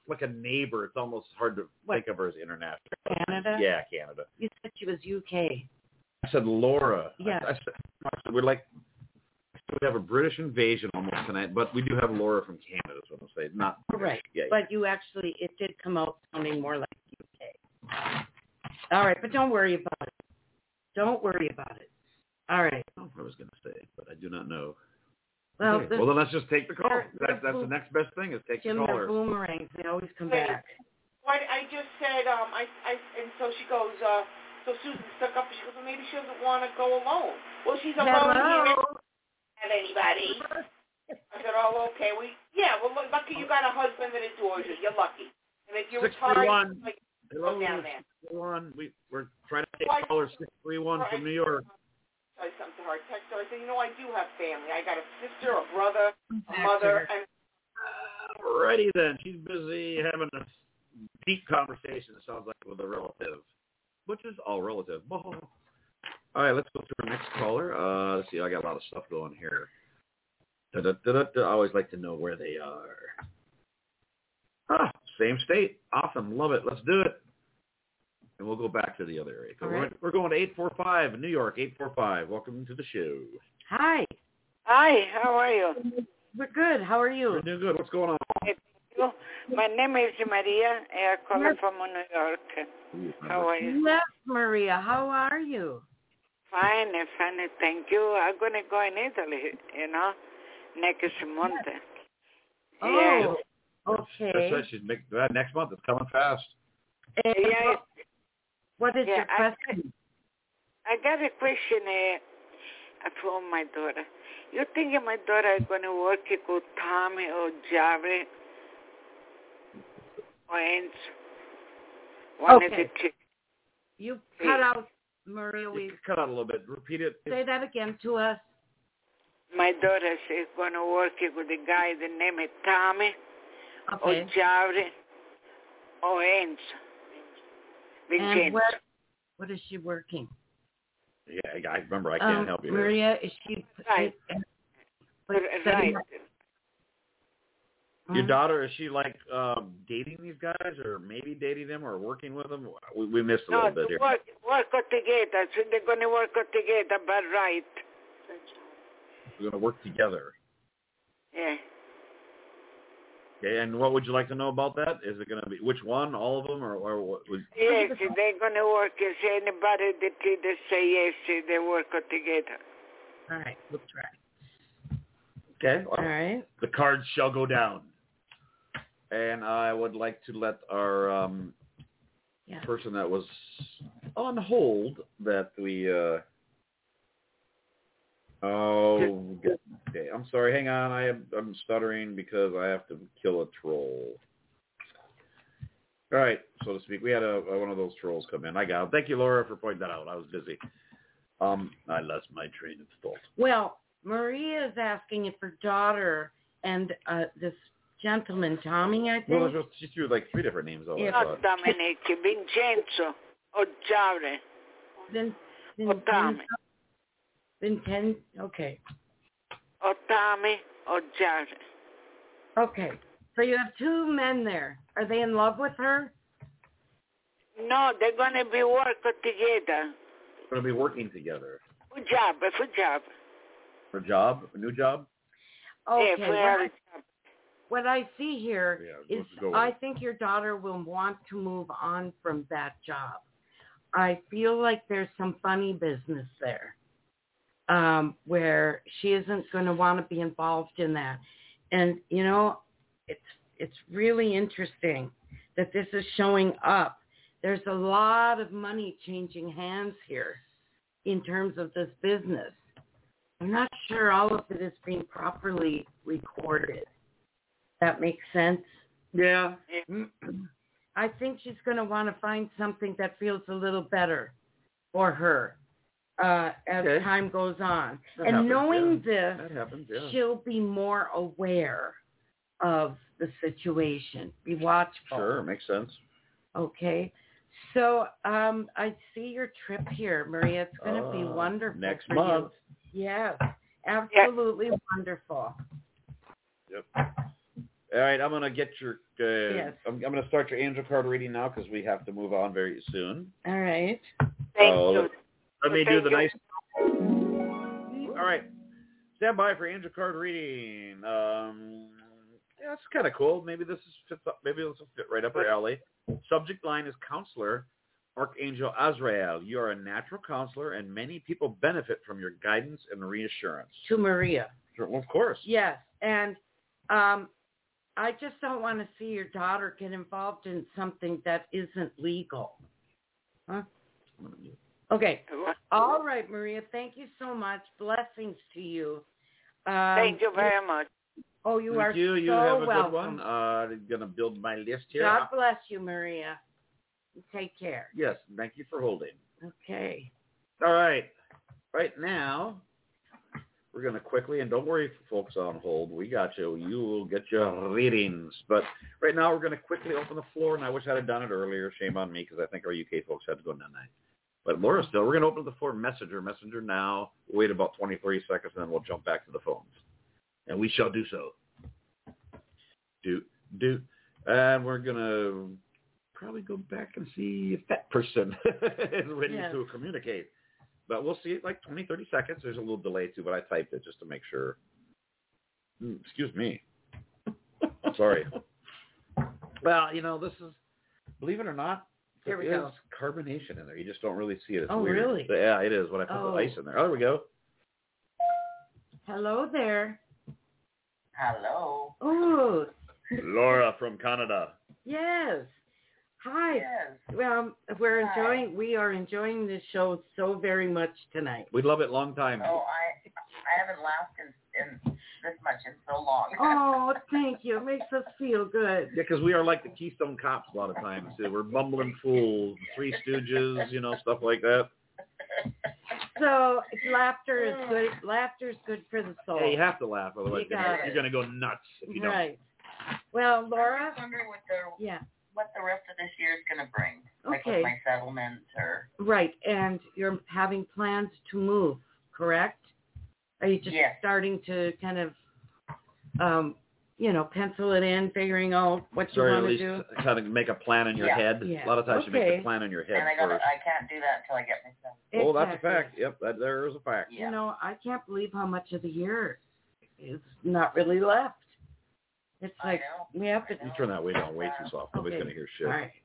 like a neighbor. It's almost hard to What? think of her as international. Canada? Yeah, Canada. You said she was U K. I said Laura. Yeah. I, I said, I said we're like we have a British invasion almost tonight, but we do have Laura from Canada. Is what I'm saying. Not Right. Yeah. But you actually, it did come out sounding more like U K. All right, but don't worry about it. Don't worry about it. All right. I don't know what I was going to say, but I do not know. Well, Okay. the, Well, then let's just take the call. they're- That's, they're that's the boom- next best thing is take Jim, the they're caller. boomerangs. They always come Wait. back. What I just said, um, I, I, and so she goes, uh, so Susan stuck up, and she goes, well, maybe she doesn't want to go alone. Well, she's alone here. Hello. At anybody. I said, oh, okay. We, yeah, well, look, lucky you got a husband that adores you. You're lucky. And if you're six three retired, one. like, Hello, go down there. six three one. We, we're trying to take Why- caller six three one from New York. I said something to her. I texted her. I said, you know, I do have family. I got a sister, a brother, a mother, and Alrighty then. She's busy having a deep conversation, it sounds like, with a relative, which is all relative. All right, let's go to our next caller. Uh, let's see, I got a lot of stuff going here. Da-da-da-da-da. I always like to know where they are. Ah, same state. Awesome. Love it. Let's do it. And we'll go back to the other area. All We're, right. we're going to eight four five in New York, eight four five. Welcome to the show. Hi. Hi, how are you? We're good. How are you? We're doing good. What's going on? You- My name is Maria. I call Yes. from New York. How are you? Yes, Maria. How are you? Fine, fine, thank you. I'm going to go in Italy, you know, next month. Oh, That's okay. right. She's make, uh, next month. It's coming fast. And Yeah, what- what is yeah, your I- question? I got a question uh, from my daughter. You think my daughter is going to work with Tommy or Jerry or Enzo? One of Okay. the two. You cut out, Maria. You We can cut out a little bit. Repeat it. say that again to us. My daughter is going to work with the guy, the name is Tommy or Okay. Jerry or Enzo. And Vincenzo. what what is she working? Yeah, I remember. I can't um, help you here. Maria, is she Right. like, setting Right. up- Your Mhm. daughter, is she like um, dating these guys, or maybe dating them, or working with them? We, we missed a No, little bit to here. work, work together. So they're going to work together, but right. We're going to work together. Yeah. Okay, and what would you like to know about that? Is it going to be which one, all of them, or, or what? Was, Yes, they're going to work. Is anybody that they say yes, they work together. All right, we'll try. okay, well, All right. the cards shall go down. And I would like to let our um, Yeah. person that was on hold that we. Uh, oh, okay. I'm sorry. Hang on. I am, I'm stuttering because I have to kill a troll. All right, so to speak. We had a, a one of those trolls come in. I got him. Thank you, Laura, for pointing that out. I was busy. Um, I lost my train of thought. Well, Maria is asking if her daughter and uh, this gentleman, Tommy, I Well, think. she threw like three different names out. Yeah. I Not thought. Dominic, Vincenzo or Jerry Vin, or Tommy. Vincenzo. Okay. Or Tommy or Jerry. Okay. So you have two men there. Are they in love with her? No, they're going to be working together. We're going to be working together. For job, for job. For a job? A new job? Okay. Yeah, for what, a I, job. what I see here Yeah, is let's go with I it. think your daughter will want to move on from that job. I feel like there's some funny business there um, where she isn't going to want to be involved in that. And, you know, it's it's really interesting that this is showing up. There's a lot of money changing hands here in terms of this business. I'm not sure all of it is being properly recorded. That makes sense? Yeah. I think she's going to want to find something that feels a little better for her uh, as Okay. time goes on. That and happens, knowing yeah. this, That happens, yeah. she'll be more aware of the situation. Be watchful. Sure, makes sense. Okay. So um, I see your trip here, Maria. It's going to be Uh, wonderful next for month. you. Yes, absolutely wonderful. Yep. All right, I'm gonna get your. Uh, Yes. I'm, I'm gonna start your angel card reading now because we have to move on very soon. All right. Thank Oh, you. Let, let me Thank do the you. nice. All right, stand by for angel card reading. Um, yeah, it's kind of cool. Maybe this is fits up, maybe this will fit right up our alley. Subject line is counselor, Archangel Azrael. You are a natural counselor, and many people benefit from your guidance and reassurance. To Maria. Well, of course. Yes, and um, I just don't want to see your daughter get involved in something that isn't legal. Huh? Okay. All right, Maria. Thank you so much. Blessings to you. Um, Thank you very much. Oh, you Thank are you. You so have a welcome. good one. Uh, I'm gonna build my list here. God bless you, Maria. Take care. Yes. Thank you for holding. Okay. All right. Right now, we're going to quickly, and don't worry, folks on hold. We got you. You will get your readings. But right now, we're going to quickly open the floor, and I wish I had done it earlier. Shame on me, because I think our U K folks had to go tonight. But Laura, still, we're going to open the floor messenger. Messenger now. We'll wait about twenty, thirty seconds, and then we'll jump back to the phones. And we shall do so. Do, do. And we're going to probably go back and see if that person is ready yes. to communicate. But we'll see it like twenty, thirty seconds. There's a little delay, too, but I typed it just to make sure. Mm, excuse me. Sorry. Well, you know, this is, believe it or not, Here we there go. is carbonation in there. You just don't really see it. It's Oh, weird. really? But yeah, it is when I put Oh. the ice in there. Oh, there we go. Hello there. Hello. Oh, Laura from Canada. yes. Hi. Yes. Well, we're Hi. enjoying, we are enjoying this show so very much tonight. We love it long time. Oh, I I haven't laughed in, in this much in so long. Oh, thank you. It makes us feel good. Yeah, because we are like the Keystone Cops a lot of times. Too. We're bumbling fools, Three Stooges, you know, stuff like that. So laughter is good. Laughter is good for the soul. Yeah, you have to laugh, otherwise You you're, got gonna, it. you're gonna go nuts if you don't. Right. Well, Laura. I'm just wondering what the Yeah. what the rest of this year is going to bring, like Okay. with my settlement or. Right, and you're having plans to move, correct? Are you just Yes. starting to kind of, um, you know, pencil it in, figuring out what you Sorry, at want to least do? kind of make a plan in your Yeah. head. Yeah. A lot of times you make Okay. the plan in your head And I got first. I can't do that until I get my settlement. Oh, that's a Exactly. fact. Yep, that, there is a fact. Yeah. You know, I can't believe how much of the year is not really left. It's I like know. we have to. I You know. turn that way down way too soft. Nobody's Okay. gonna hear shit. All right.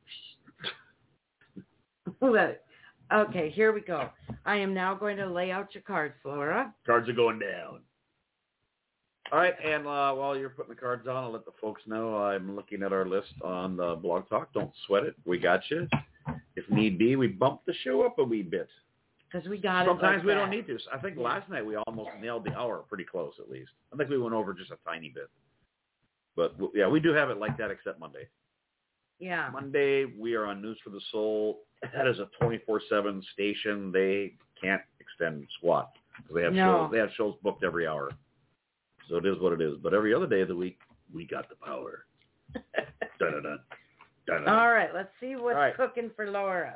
Let- okay, here we go. I am now going to lay out your cards, Laura. Cards are going down. All right, and uh, while you're putting the cards on, I'll let the folks know I'm looking at our list on the Blog Talk. Don't sweat it. We got you. If need be, we bump the show up a wee bit. Because we got it. Sometimes like we that. don't need to. I think last night we almost nailed the hour pretty close, at least. I think we went over just a tiny bit. But, yeah, we do have it like that except Monday. Yeah. Monday, we are on News for the Soul. That is a twenty-four seven station. They can't extend squat. They have No. shows. They have shows booked every hour. So it is what it is. But every other day of the week, we got the power. Dun-dun-dun. Dun-dun-dun. All right, let's see what's All right. cooking for Laura.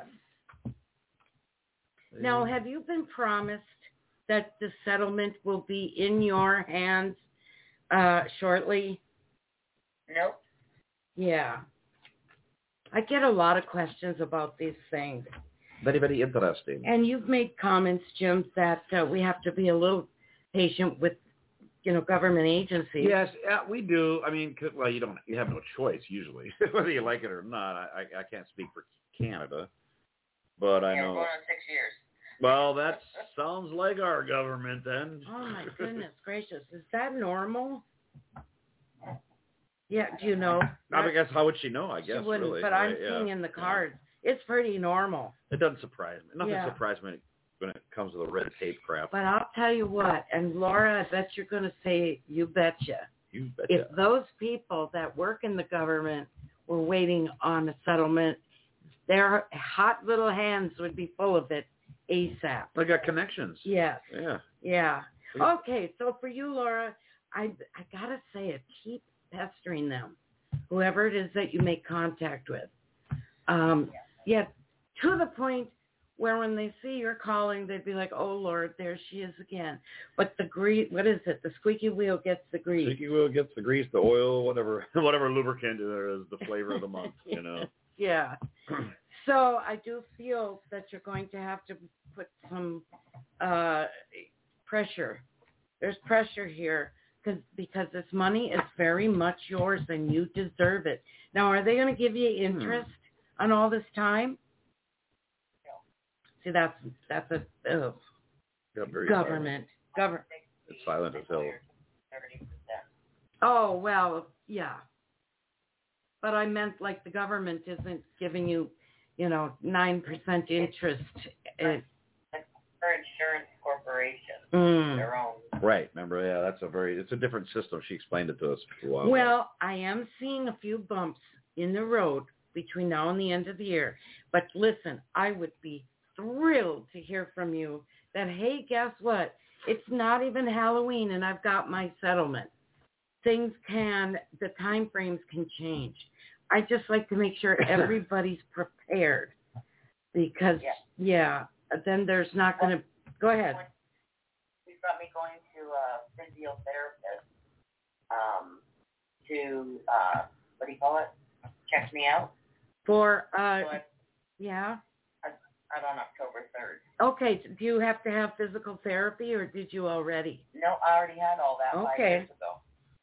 Now, have you been promised that the settlement will be in your hands uh, shortly? Nope. Yeah. I get a lot of questions about these things. Very, very interesting. And you've made comments, Jim, that uh, we have to be a little patient with, you know, government agencies. Yes, yeah, we do. I mean, 'cause- well, you don't. You have no choice usually, whether you like it or not. I, I, I can't speak for Canada, but I Yeah, we're know. going on six years. Well, that sounds like our government then. Oh, my goodness gracious. Is that normal? Yeah, do you know? I guess how would she know? I She guess wouldn't, really. but I'm right, yeah. seeing in the Yeah. cards. It's pretty normal. It doesn't surprise me. Nothing Yeah. surprises me when it comes to the red tape crap. But I'll tell you what, and Laura, I bet you're going to say, you betcha. You betcha. If those people that work in the government were waiting on a settlement, their hot little hands would be full of it ASAP. I got connections. Yes. Yeah. Yeah. Okay, so for you, Laura, I I gotta say it. Keep pestering them, whoever it is that you make contact with. Um, yeah, to the point where when they see you're calling, they'd be like, oh, Lord, there she is again. But the grease, what is it? The squeaky wheel gets the grease. Squeaky wheel gets the grease, the oil, whatever whatever lubricant there is, the flavor of the month, you know. Yeah. So I do feel that you're going to have to put some uh, pressure. There's pressure here cause, because this money is very much yours and you deserve it. Now, are they going to give you interest hmm. on all this time? See, that's that's a oh, yeah, government. Government. It's silent as hell. Oh, well, yeah. But I meant like the government isn't giving you, you know, nine percent interest. For insurance corporation, mm. their own. Right, remember, yeah, that's a very, it's a different system. She explained it to us a while Well, ago. I am seeing a few bumps in the road between now and the end of the year. But listen, I would be thrilled to hear from you that, hey, guess what? It's not even Halloween and I've got my settlement. Things can, the time frames can change. I just like to make sure everybody's prepared because, yeah, yeah then there's not going to, go ahead. He's got me going to a physiotherapist um, to, uh, what do you call it? Check me out. For, uh, so I, yeah. Out on October third. Okay, do you have to have physical therapy or did you already? No, I already had all that okay. five years ago.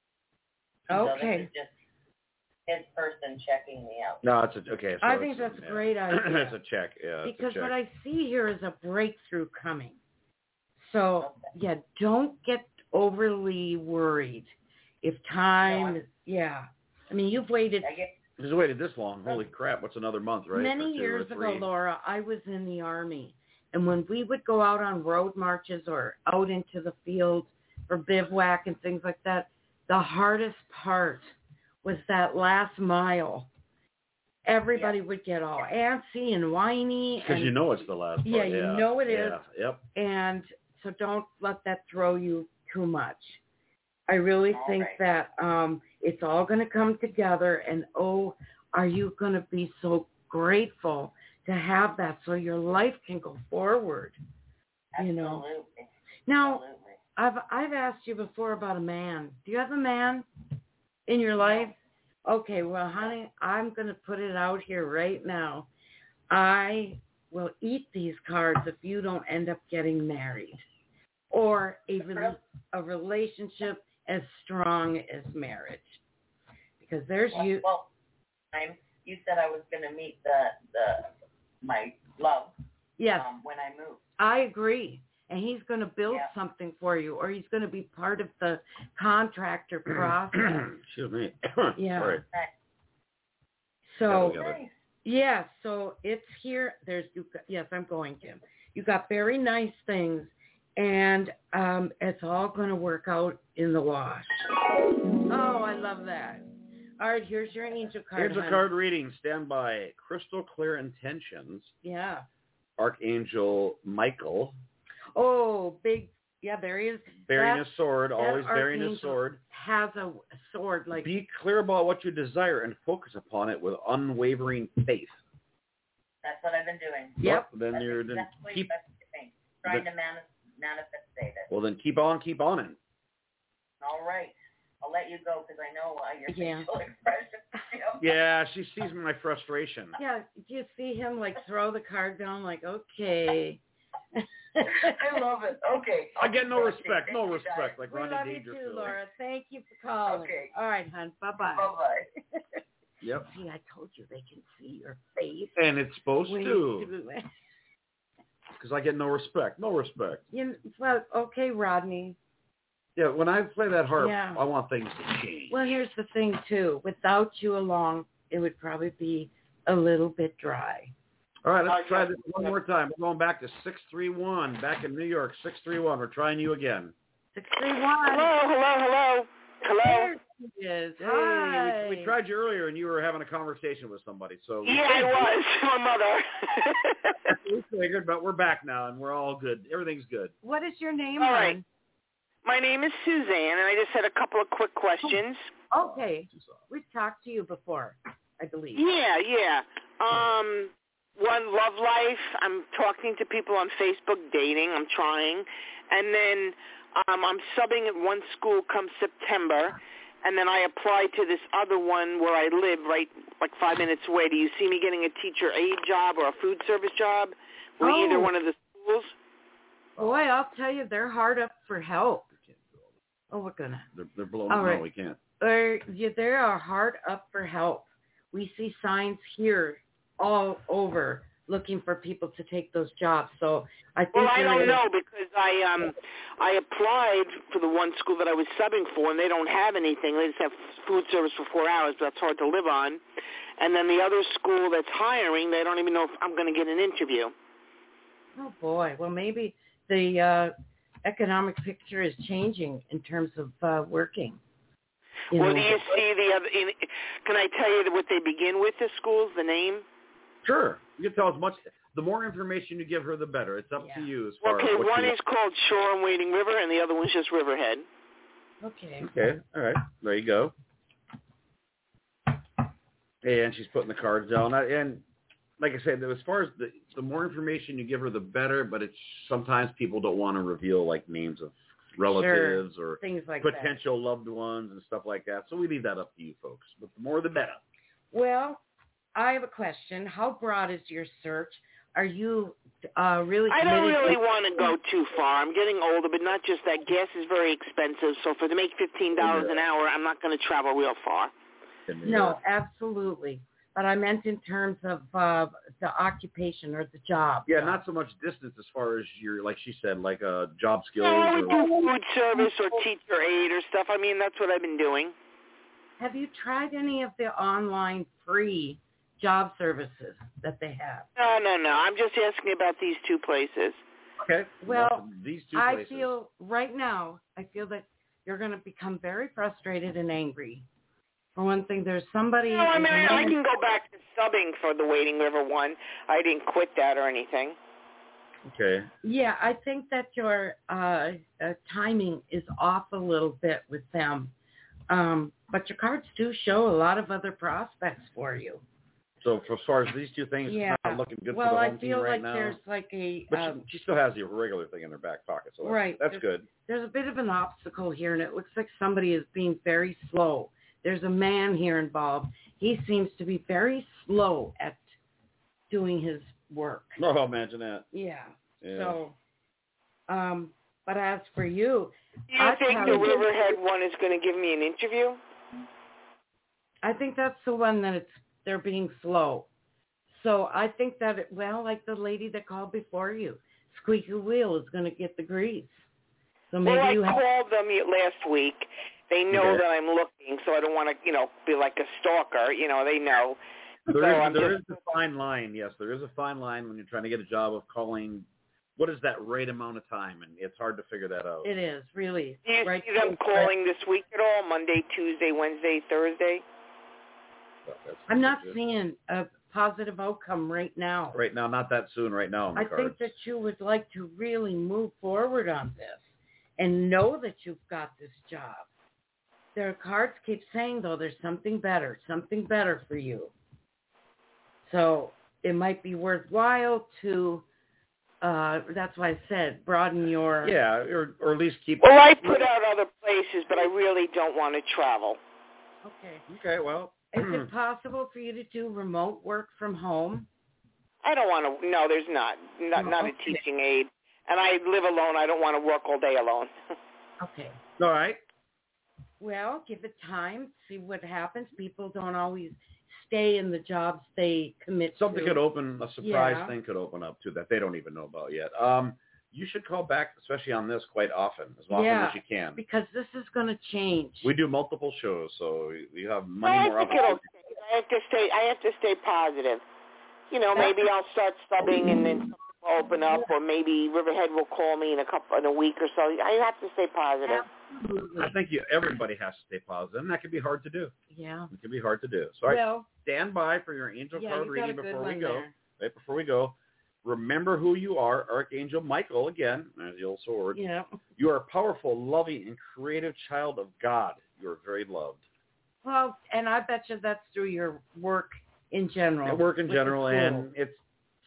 Okay. So this is just his person checking me out. No, it's a, okay. So I think that's a a yeah. great idea. It's a check, yeah. Because a check. what I see here is a breakthrough coming. So, okay. yeah, don't get overly worried if time, no, yeah. I mean, you've waited. I get, Just waited this long. Holy crap, what's another month, right? Many years ago, Laura, I was in the Army. And when we would go out on road marches or out into the field for bivouac and things like that, the hardest part was that last mile. Everybody yeah. would get all antsy and whiny. Because you know it's the last part. Yeah, you yeah. know it is. Yeah, yep. And so don't let that throw you too much. I really all think right. that um, it's all going to come together. And, oh, are you going to be so grateful to have that so your life can go forward? Absolutely. You know. Now, Absolutely. I've I've asked you before about a man. Do you have a man in your life? Okay, well, honey, I'm going to put it out here right now. I will eat these cards if you don't end up getting married or a, re- a relationship as strong as marriage. Because there's well, you. Well, I'm, you said I was going to meet the, the my love yes. um, when I move. I agree. And he's going to build yeah. something for you, or he's going to be part of the contractor process. Excuse me. Yeah. Sorry. So, nice. yeah, so it's here. There's, you got, yes, I'm going, Kim. You got very nice things, and um, it's all going to work out in the wash. Oh, I love that. All right, here's your angel card. Here's a honey. card reading. Stand by. Crystal Clear Intentions. Yeah. Archangel Michael. Oh, big, yeah, there he is. Bearing that, a sword, always bearing a sword. Has a sword like. Be clear about what you desire and focus upon it with unwavering faith. That's what I've been doing. Yep. Well, then that's you're exactly, then keep that's the thing. Trying the, to manifest, manifest it. Well, then keep on, keep on it. All right. I'll let you go because I know uh, your yeah. facial expression. Yeah, she sees my frustration. Yeah, do you see him like throw the card down like, okay. I love it. Okay. I get no okay. respect, Thank no you, respect. guys. Like we Ronnie love you Dangerfield. too, Laura. Thank you for calling. Okay. All right, hon. Bye-bye. Bye-bye. Yep. See, I told you they can see your face. And it's supposed Wait, to. Because I get no respect, no respect. You, well, okay, Rodney. Yeah, when I play that harp, Yeah. I want things to change. Well, here's the thing, too. Without you along, it would probably be a little bit dry. All right, let's try this one more time. We're going back to six three one, back in New York, six three one. We're trying you again. six three one. Hello, hello, hello. Hello. There she is. Hey, Hi. we, we tried you earlier, and you were having a conversation with somebody. So Yeah, I was. My mother. we figured, but we're back now, and we're all good. Everything's good. What is your name, All hon? right. My name is Suzanne, and I just had a couple of quick questions. Okay. We've talked to you before, I believe. Yeah, yeah. Um, one, love life. I'm talking to people on Facebook, dating. I'm trying. And then um, I'm subbing at one school come September. And then I applied to this other one where I live, right, like five minutes away. Do you see me getting a teacher aide job or a food service job with oh. either one of the schools? Boy, I'll tell you, they're hard up for help. Oh, we're gonna. They're, they're blowing. All right. No, we can't. They're, yeah, they are hard up for help. We see signs here all over looking for people to take those jobs. So I think. Well, I don't is, know because I um I applied for the one school that I was subbing for, and they don't have anything. They just have food service for four hours, but that's hard to live on. And then the other school that's hiring, they don't even know if I'm going to get an interview. Oh boy. Well, maybe the uh, economic picture is changing in terms of uh, working. You well, know. do you see the other? In, can I tell you what they begin with? The schools, the name. Sure. You can tell as much. The more information you give her, the better. It's up yeah. to you as far okay, as what one you... is called Shore and Wading River, and the other one's just Riverhead. Okay. Okay. All right. There you go. And she's putting the cards down. And like I said, as far as the the more information you give her, the better. But it's sometimes people don't want to reveal like names of relatives sure. or things like potential that. loved ones and stuff like that. So we leave that up to you folks. But the more, the better. Well, I have a question. How broad is your search? Are you uh, really I don't really to- want to go too far. I'm getting older, but not just that. Gas is very expensive, so for to make fifteen dollars yeah. an hour, I'm not going to travel real far. No, absolutely. But I meant in terms of uh, the occupation or the job. Yeah, not so much distance as far as your, like she said, like uh, job skills. No, I would or... do food service or teacher aide or stuff. I mean, that's what I've been doing. Have you tried any of the online free job services that they have? No, no, no. I'm just asking about these two places. Okay. Well, these two I places. feel right now, I feel that you're going to become very frustrated and angry. For one thing, there's somebody... No, I mean, I can go back to subbing for the Wading River one. I didn't quit that or anything. Okay. Yeah, I think that your uh, uh, timing is off a little bit with them. Um, but your cards do show a lot of other prospects for you. So for, as far as these two things, yeah. it's not looking good well, for the I home feel team right like now. there's like a... But um, she, she still has the regular thing in her back pocket, so that's, right. that's there's, good. There's a bit of an obstacle here, and it looks like somebody is being very slow. There's a man here involved. He seems to be very slow at doing his work. Oh, imagine that. Yeah. yeah. So, um, but as for you... Do you I think the Riverhead one is going to give me an interview? I think that's the one that it's they're being slow. So I think that, it, well, like the lady that called before you, squeaky wheel is going to get the grease. So maybe well, I you have... called them last week. They know okay. that I'm looking, so I don't want to, you know, be like a stalker. You know, they know. There, so is, there just... is a fine line, yes. There is a fine line when you're trying to get a job of calling. What is that right amount of time? And it's hard to figure that out. It is, really. Do you right see them calling this week at all? Monday, Tuesday, Wednesday, Thursday? Well, I'm not seeing a positive outcome right now. Right now, not that soon right now on the I cards. think that you would like to really move forward on this and know that you've got this job. Their cards keep saying, though, there's something better, something better for you. So it might be worthwhile to, uh, that's why I said, broaden your... Yeah, or, or at least keep... Well, I put out other places, but I really don't want to travel. Okay. Okay, well... Is it possible for you to do remote work from home? I don't want to. No, there's not. Not, Oh, not okay. a teaching aid. And I live alone. I don't want to work all day alone. Okay. All right. Well, give it time. See what happens. People don't always stay in the jobs they commit Something to. could open, a surprise Yeah. thing could open up too that they don't even know about yet. Um, you should call back, especially on this, quite often, as often Yeah, as you can. because this is going to change. We do multiple shows, so you have Well, many I more think it'll. opportunities. I have to stay. I have to stay positive. You know, maybe I'll start subbing and then something will open up, or maybe Riverhead will call me in a couple in a week or so. I have to stay positive. Absolutely. I think you, everybody has to stay positive, and that can be hard to do. Yeah. It can be hard to do. So all right, Well, stand by for your angel yeah, card you got a reading good before we one go. there. Right before we go, remember who you are, Archangel Michael. Again, as the old sword. Yeah. You are a powerful, loving, and creative child of God. You are very loved. Well, and I bet you that's through your work in general. At work in with the general, school. and it's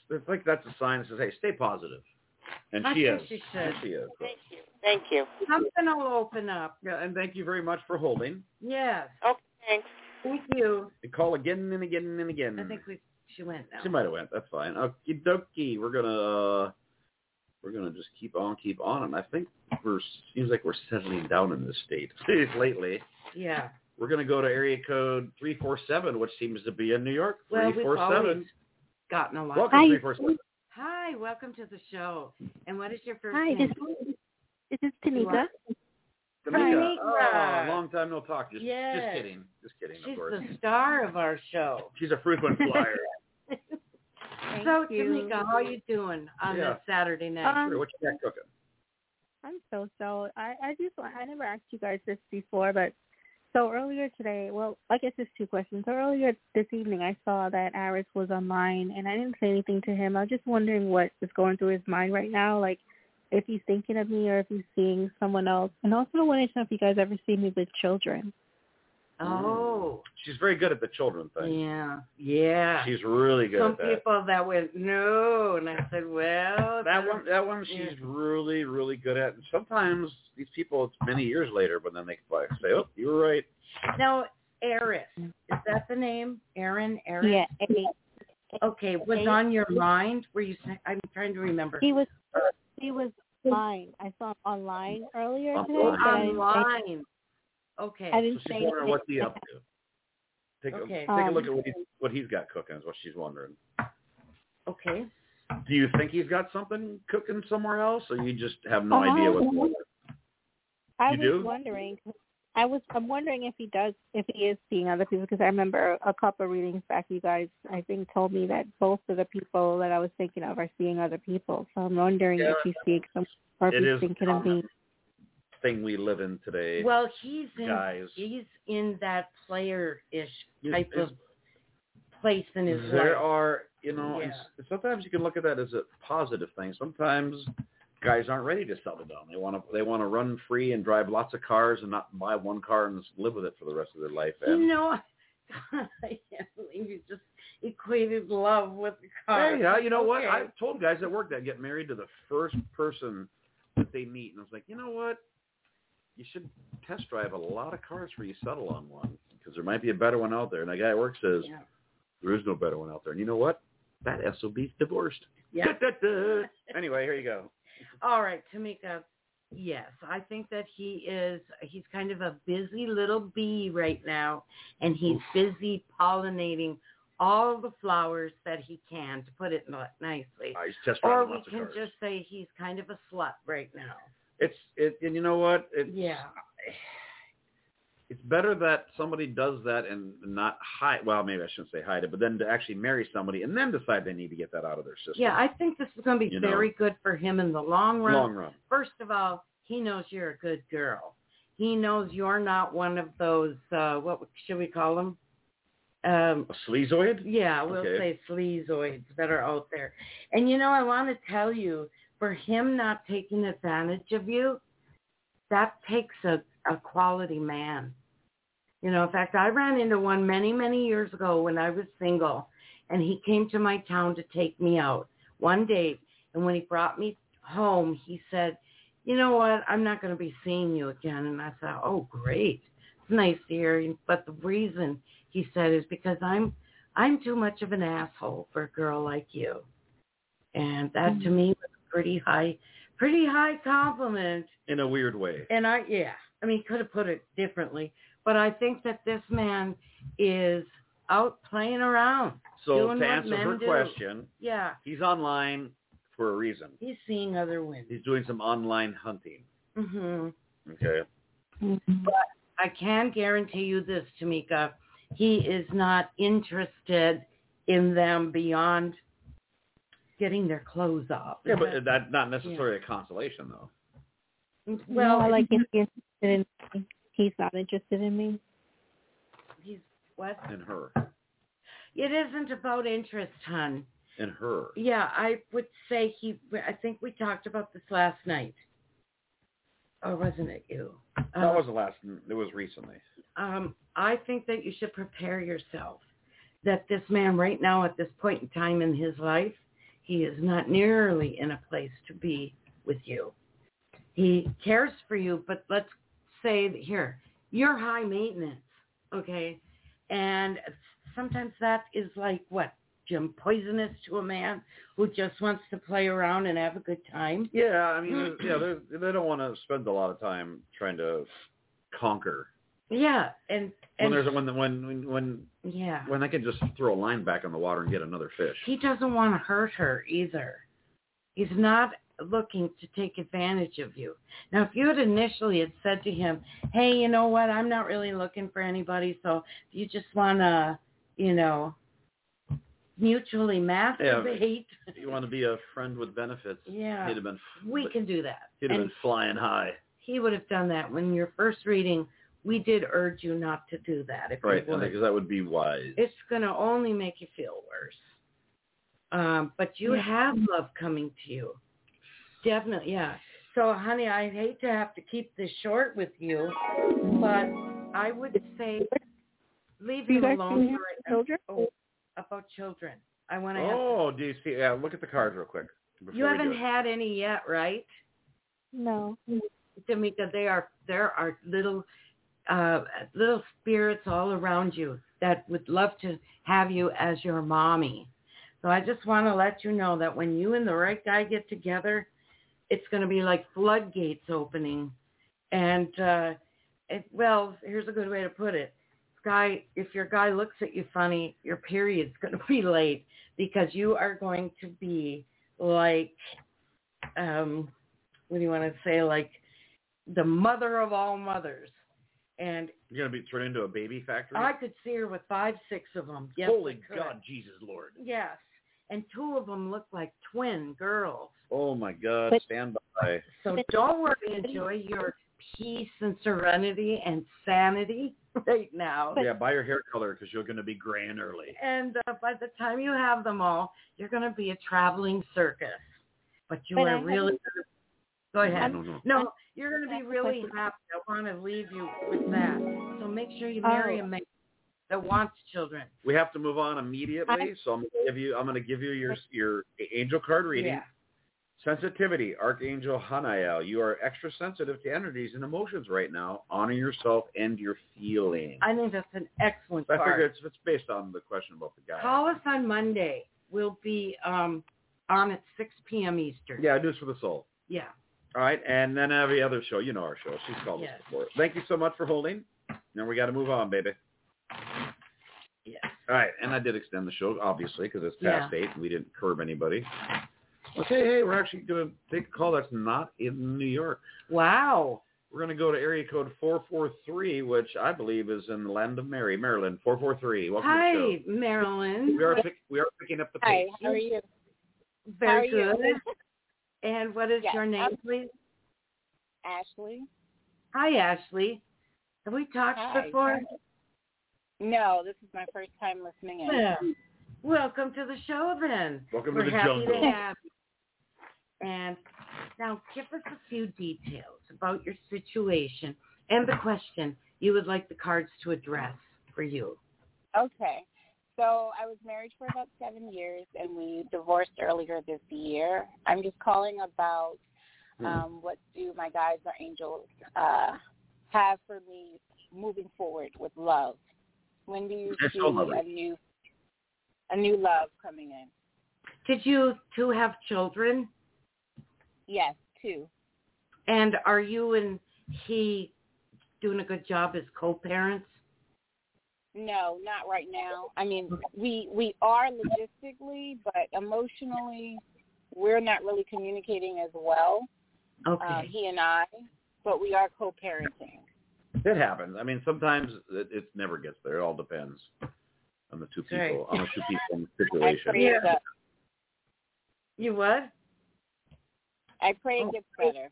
it's like that's a sign that says, hey, stay positive. And I she think is. she should. And she is. Thank you. Thank you. Something will open up. Yeah, and thank you very much for holding. Yes. Okay, thanks. Thank you. And call again and again and again. I think we she went now. She might have went. That's fine. Okie dokie. We're gonna uh, we're gonna just keep on, keep on, and I think we're seems like we're settling down in this state lately. Yeah. We're gonna go to area code three four seven, which seems to be in New York. Well, three we've four seven. always gotten a lot. Welcome Hi. three four seven. Hi, welcome to the show. And what is your first Hi, name? this, this is Tanika. Tamika. Tamika. Oh, long time no talk. Just, Yes. just kidding. Just kidding, She's of course. the star of our show. She's a frequent flyer. Thank So, you. Tamika, how you doing on Yeah. this Saturday night? Um, Sure, what you got cooking? I'm so so. I I just I never asked you guys this before, but so earlier today, well, I guess it's two questions. So earlier this evening, I saw that Aris was online, and I didn't say anything to him. I was just wondering what is going through his mind right now, like if he's thinking of me or if he's seeing someone else. And also, I wanted to know if you guys ever see me with children. Oh. She's very good at the children thing. Yeah. Yeah. She's really good Some at that. people that went, no. And I said, well. That one, that one, she's Yeah. really, really good at. And sometimes these people, it's many years later, but then they can say, "Oh, you were right." Now, Eris, is that the name? Aaron, Eris? Yeah. He, Okay, was on your mind? Were you saying? I'm trying to remember. he was he was online. I saw him online earlier today. Online. but I didn't say- Online. Okay. I So didn't she's say wondering anything. what's he up to. Take, Okay. a, take a Um, look at what, he, what he's got cooking is what she's wondering. Okay. Do you think he's got something cooking somewhere else, or you just have no Uh, idea what's going on? I You was do? wondering. I was. I'm wondering if he does, if he is seeing other people, because I remember a couple of readings back, you guys, I think, told me that both of the people that I was thinking of are seeing other people. So I'm wondering Yeah. if he's seeing some, or if It he's is thinking of me. thing we live in today, Well, he's in. guys. He's in that player-ish You- type it's- of place in his There life. are, you know, Yeah. and s- sometimes you can look at that as a positive thing. Sometimes guys aren't ready to settle down. They want to they want to run free and drive lots of cars and not buy one car and just live with it for the rest of their life. You And know, I can't believe you just equated love with the car. hey, yeah, you know what? Okay. I told guys at work that get married to the first person that they meet, and I was like, you know what? You should test drive a lot of cars before you settle on one, because there might be a better one out there. And the guy at work says, Yeah. there is no better one out there. And you know what? That S O B's divorced. Yeah. Da, da, da. Anyway, here you go. All right, Tamika. Yes, I think that he is. He's kind of a busy little bee right now, and he's busy pollinating all the flowers that he can, to put it ni- nicely. I test Or driving we lots of can cars. just say he's kind of a slut right now. It's it, and you know what? It's, Yeah. It's better that somebody does that and not hide. Well, maybe I shouldn't say hide it, but then to actually marry somebody and then decide they need to get that out of their system. Yeah, I think this is going to be You know. very good for him in the long run. Long run. First of all, he knows you're a good girl. He knows you're not one of those, uh, what should we call them? Um, A sleazoid? yeah, we'll Okay. say sleazoids that are out there. And, you know, I want to tell you, for him not taking advantage of you, that takes a, a quality man. You know, in fact, I ran into one many, many years ago when I was single, and he came to my town to take me out one day. And when he brought me home, he said, you know what, I'm not going to be seeing you again. And I said, oh, great. It's nice to hear you. But the reason, he said, is because I'm I'm too much of an asshole for a girl like you. And that mm-hmm. to me was a pretty high, pretty high compliment. In a weird way. And I, yeah, I mean, could have put it differently. But I think that this man is out playing around. So doing to what answer men her do. question, yeah, he's online for a reason. He's seeing other women. He's doing some online hunting. Mm-hmm. Okay. Mm-hmm. But I can guarantee you this, Tamika. He is not interested in them beyond getting their clothes off. Yeah, but that's not necessarily yeah. a consolation, though. Well, no, like if he's interested in me, he's not interested in me. He's what? In her. It isn't about interest, hon. In her. Yeah, I would say he. I think we talked about this last night. Or wasn't it you? That um, wasn't last. It was recently. Um, I think that you should prepare yourself that this man right now at this point in time in his life he is not nearly in a place to be with you. He cares for you, but let's say that here, you're high maintenance, okay? And sometimes that is like, what, Jim, poisonous to a man who just wants to play around and have a good time? Yeah, I mean, yeah, they don't want to spend a lot of time trying to conquer. Yeah, and, and when there's when when when when yeah, when they can just throw a line back in the water and get another fish. He doesn't want to hurt her either. He's not looking to take advantage of you. Now, if you had initially had said to him, "Hey, you know what? I'm not really looking for anybody, so if you just want to, you know, mutually masturbate, yeah, you want to be a friend with benefits." Yeah, he'd have been. We can do that. He'd have and been flying high. He would have done that when your first reading. We did urge you not to do that. If right, you would. Because that would be wise. It's going to only make you feel worse. Um, but you yeah. have love coming to you. Definitely, yeah. So, honey, I hate to have to keep this short with you, but I would say leave him alone for right children? Oh, about children. I want to. Oh, have do you see? Yeah, look at the cards real quick. You haven't had any yet, right? No. Tamika, they are there are little. Uh, little spirits all around you that would love to have you as your mommy. So I just want to let you know that when you and the right guy get together, it's going to be like floodgates opening. And, uh, it, well, here's a good way to put it. Guy, if your guy looks at you funny, your period's going to be late because you are going to be like, um, what do you want to say, like the mother of all mothers. And you're going to be turned into a baby factory? I could see her with five, six of them. Yes, Holy God, Jesus Lord. Yes. And two of them look like twin girls. Oh, my God. But, Stand by. So don't worry. Enjoy your peace and serenity and sanity right now. Yeah, buy your hair color because you're going to be grand early. And uh, by the time you have them all, you're going to be a traveling circus. But you but are I really... Go ahead. No, no, no. no you're going to be really happy. I want to leave you with that. So make sure you marry oh. a man that wants children. We have to move on immediately. I, so I'm going to give you. I'm going to give you your your angel card reading. Yeah. Sensitivity, Archangel Hanael. You are extra sensitive to energies and emotions right now. Honor yourself and your feelings. I think that's an excellent I card. figure it's, it's based on the question about the guy. Call us on Monday. We'll be um, on at six p.m. Eastern. Yeah, News for the Soul. Yeah. All right, and then every other show. You know our show. She's called yes. us before. Thank you so much for holding. Now we got to move on, baby. Yes. All right, and I did extend the show, obviously, because it's past yeah. eight, and we didn't curb anybody. Okay, hey, we're actually going to take a call that's not in New York. Wow. We're going to go to area code four four three, which I believe is in the land of Mary, Maryland, four four three. Welcome Hi, to the show. Maryland. We are, pick, we are picking up the pace. Hi, how are you? Very how are good. You? And what is yes, your name, I'm please? Ashley. Hi, Ashley. Have we talked Hi. before? No, this is my first time listening in. Well, welcome to the show, then. Welcome We're to the happy jungle. To have you. And now give us a few details about your situation and the question you would like the cards to address for you. Okay. So I was married for about seven years, and we divorced earlier this year. I'm just calling about um, what do my guides or angels uh, have for me moving forward with love. When do you That's see so a new a new love coming in? Did you two have children? Yes, two. And are you and he doing a good job as co-parents? No, not right now. I mean, we we are logistically, but emotionally, we're not really communicating as well. Okay. Um, he and I, but we are co-parenting. It happens. I mean, sometimes it, it never gets there. It all depends on the two people, right. on the two people in the situation. I pray Yeah. that, You what? I pray it Oh. gets better.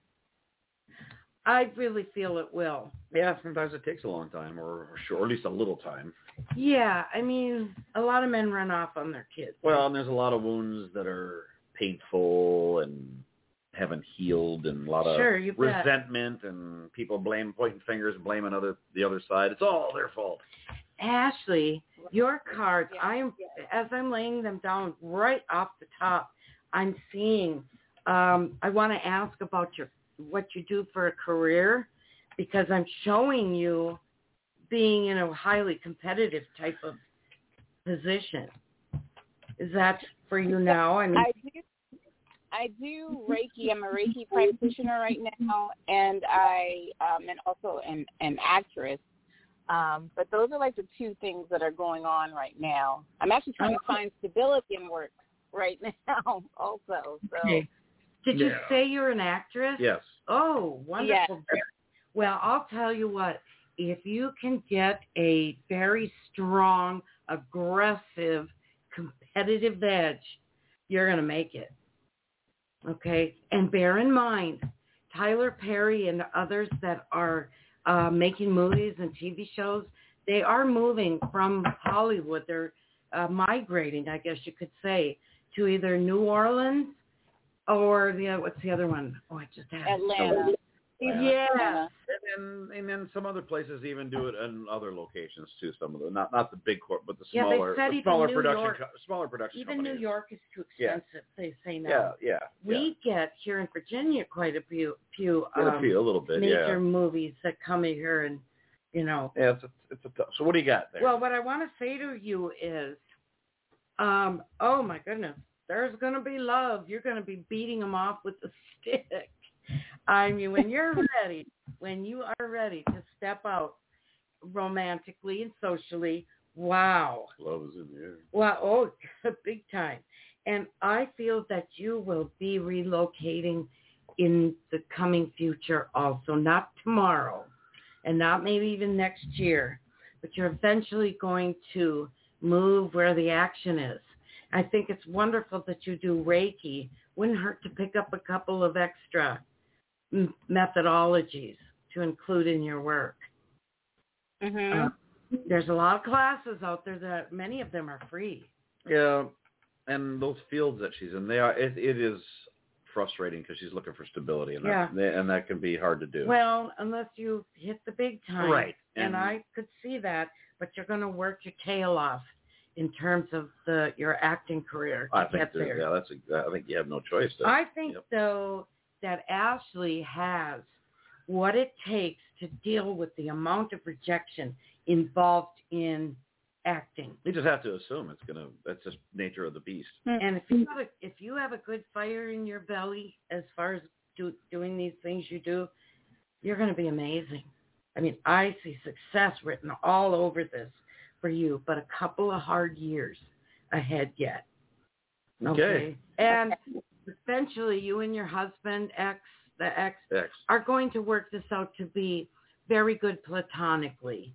I really feel it will. Yeah, sometimes it takes a long time, or, or sure, or at least a little time. Yeah, I mean, a lot of men run off on their kids. Well, and there's a lot of wounds that are painful and haven't healed, and a lot of Sure, you bet. resentment, and people blame, pointing fingers, blaming other the other side. It's all their fault. Ashley, your cards, Yeah, I'm yeah. as I'm laying them down right off the top, I'm seeing. Um, I want to ask about your what you do for a career, because I'm showing you being in a highly competitive type of position. Is that for you now? I mean, I do, I do Reiki. I'm a Reiki practitioner right now, and I um, and also an, an actress. Um, but those are like the two things that are going on right now. I'm actually trying to find stability in work right now also. So. Okay. Did you Yeah. say you're an actress? Yes. Oh, wonderful. Yes. Well, I'll tell you what. If you can get a very strong, aggressive, competitive edge, you're going to make it. Okay? And bear in mind, Tyler Perry and others that are uh, making movies and T V shows, they are moving from Hollywood. They're uh, migrating, I guess you could say, to either New Orleans or the what's the other one? Oh, I just had Atlanta. Yeah. Atlanta. And then, and then some other places even do it in other locations too. Some of them, not not the big corp, but the Yeah, they smaller, said the even smaller New production, York- co- smaller production. Even companies. New York is too Yeah. expensive, they say now. Yeah, yeah. We get here in Virginia quite a few, few yeah. um, a few, a little bit, major yeah. movies that come in here, and you know. Yeah, it's a, it's a tough. So what do you got there? Well, what I want to say to you is, um, oh my goodness, there's going to be love. You're going to be beating them off with the stick. I mean, when you're ready, when you are ready to step out romantically and socially, wow. Love is in the air. Wow, oh, big time. And I feel that you will be relocating in the coming future also, not tomorrow and not maybe even next year, but you're eventually going to move where the action is. I think it's wonderful that you do Reiki. Wouldn't hurt to pick up a couple of extra m- methodologies to include in your work. Mm-hmm. Uh, there's a lot of classes out there that many of them are free. Yeah, and those fields that she's in, they are. It, it is frustrating because she's looking for stability, and Yeah. that, and that can be hard to do. Well, unless you hit the big time. Right. And, And- I could see that, but you're going to work your tail off in terms of the your acting career to I think get that, there. yeah, that's. A, I think you have no choice. To, I think, yep. though, that Ashley has what it takes to deal with the amount of rejection involved in acting. You just have to assume it's gonna. That's just nature of the beast. And if you have a, if you have a good fire in your belly as far as do, doing these things you do, you're going to be amazing. I mean, I see success written all over this for you, but a couple of hard years ahead yet. Okay. Okay. And eventually you and your husband, ex, the ex, X. are going to work this out to be very good platonically.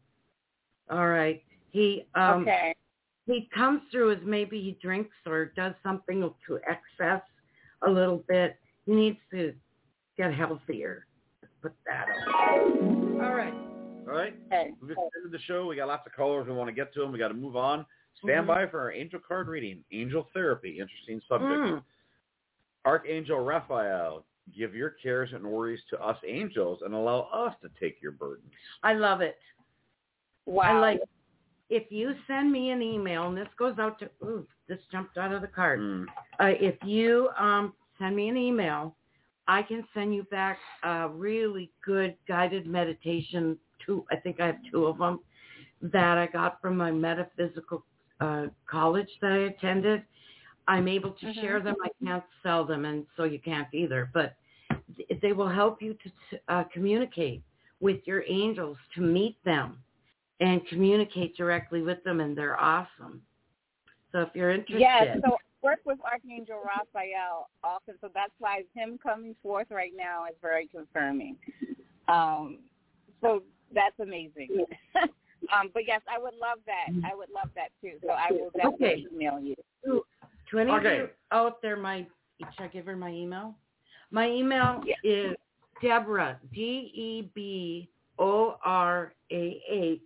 All right. He um Okay. he comes through as maybe he drinks or does something to excess a little bit. He needs to get healthier. Let's put that on. All right. All right. Okay. We've extended the show. We got lots of callers. We want to get to them. We got to move on. Stand Mhm. by for our angel card reading. Angel therapy. Interesting subject. Mm. Archangel Raphael, give your cares and worries to us angels and allow us to take your burdens. I love it. Wow. I like if you send me an email, and this goes out to, ooh, this jumped out of the card. Mm. Uh, if you um, send me an email, I can send you back a really good guided meditation. Two, I think I have two of them that I got from my metaphysical uh, college that I attended. I'm able to Mhm. share them. I can't sell them, and so you can't either. But th- they will help you to uh, communicate with your angels, to meet them and communicate directly with them, and they're awesome. So if you're interested. Yeah, so I work with Archangel Raphael often, so that's why him coming forth right now is very confirming. Um, so that's amazing. um, but yes, I would love that. I would love that too. So I will definitely Okay. email you. To, to any Okay. of you out there, my should I give her my email? My email Yeah. is Deborah, D E B O R A H,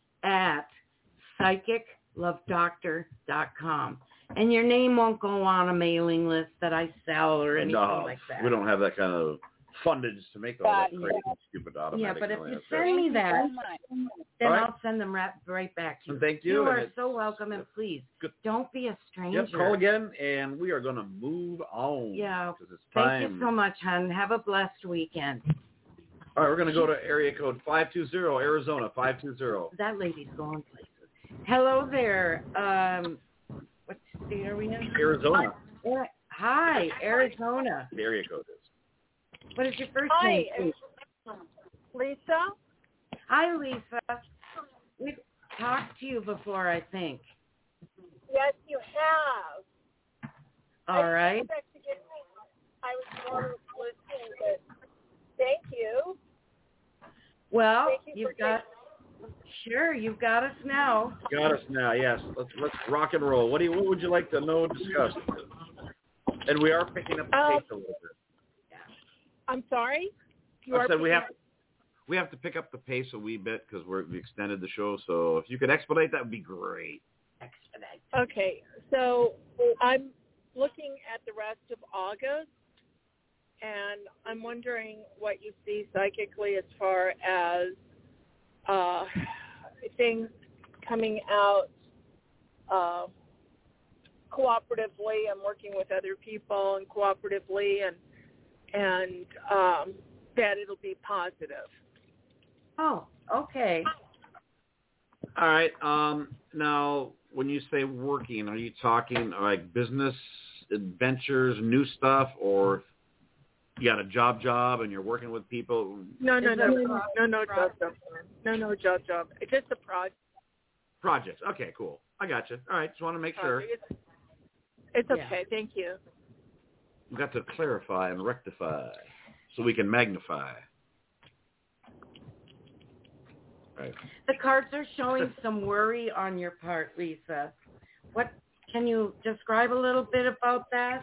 at psychic love doctor dot com. And your name won't go on a mailing list that I sell or anything no, like that. we don't have that kind of fundage to make all that crazy, stupid automatic Yeah, but if noise. you send me that, then All right. I'll send them right, right back to you. And thank you. You and are it's- so welcome, and please, Good. don't be a stranger. Yep, call again, and we are going to move on. Yeah. Because it's Thank time. you so much, hon. Have a blessed weekend. All right, we're going to go to area code five two zero, Arizona, five two zero. That lady's going places. Hello there. Um, what state are we in? Arizona. Uh, Hi, Arizona. The area code is. What is your first Hi, name, please? Lisa. Hi, Lisa. We've talked to you before, I think. Yes, you have. All I right. didn't expect to get, I was more listening, but thank you. Well, Thank you you've for got. Sure, you've got us now. Got us now, yes. Let's let's rock and roll. What do you what would you like to know and discuss? And we are picking up the Uh, pace a little bit. I'm sorry. You I are said we have picking we have to pick up the pace a wee bit because we're we extended the show. So if you could expedite, that would be great. Expedite. up- Okay, so I'm looking at the rest of August, and I'm wondering what you see psychically as far as uh, things coming out uh, cooperatively. I'm working with other people and cooperatively, and and um, that it'll be positive. Oh, okay. All right. Um, now, when you say working, are you talking like business adventures, new stuff, or you got a job job and you're working with people? No, no, Is no, it no, no, no, job, job, no, no, job, job. It's just a project. Projects. Okay, cool. I got you. All right. Just want to make sure. It's, it's Yeah. okay. Thank you. We've got to clarify and rectify so we can magnify. Right. The cards are showing some worry on your part, Lisa. What can you describe a little bit about that?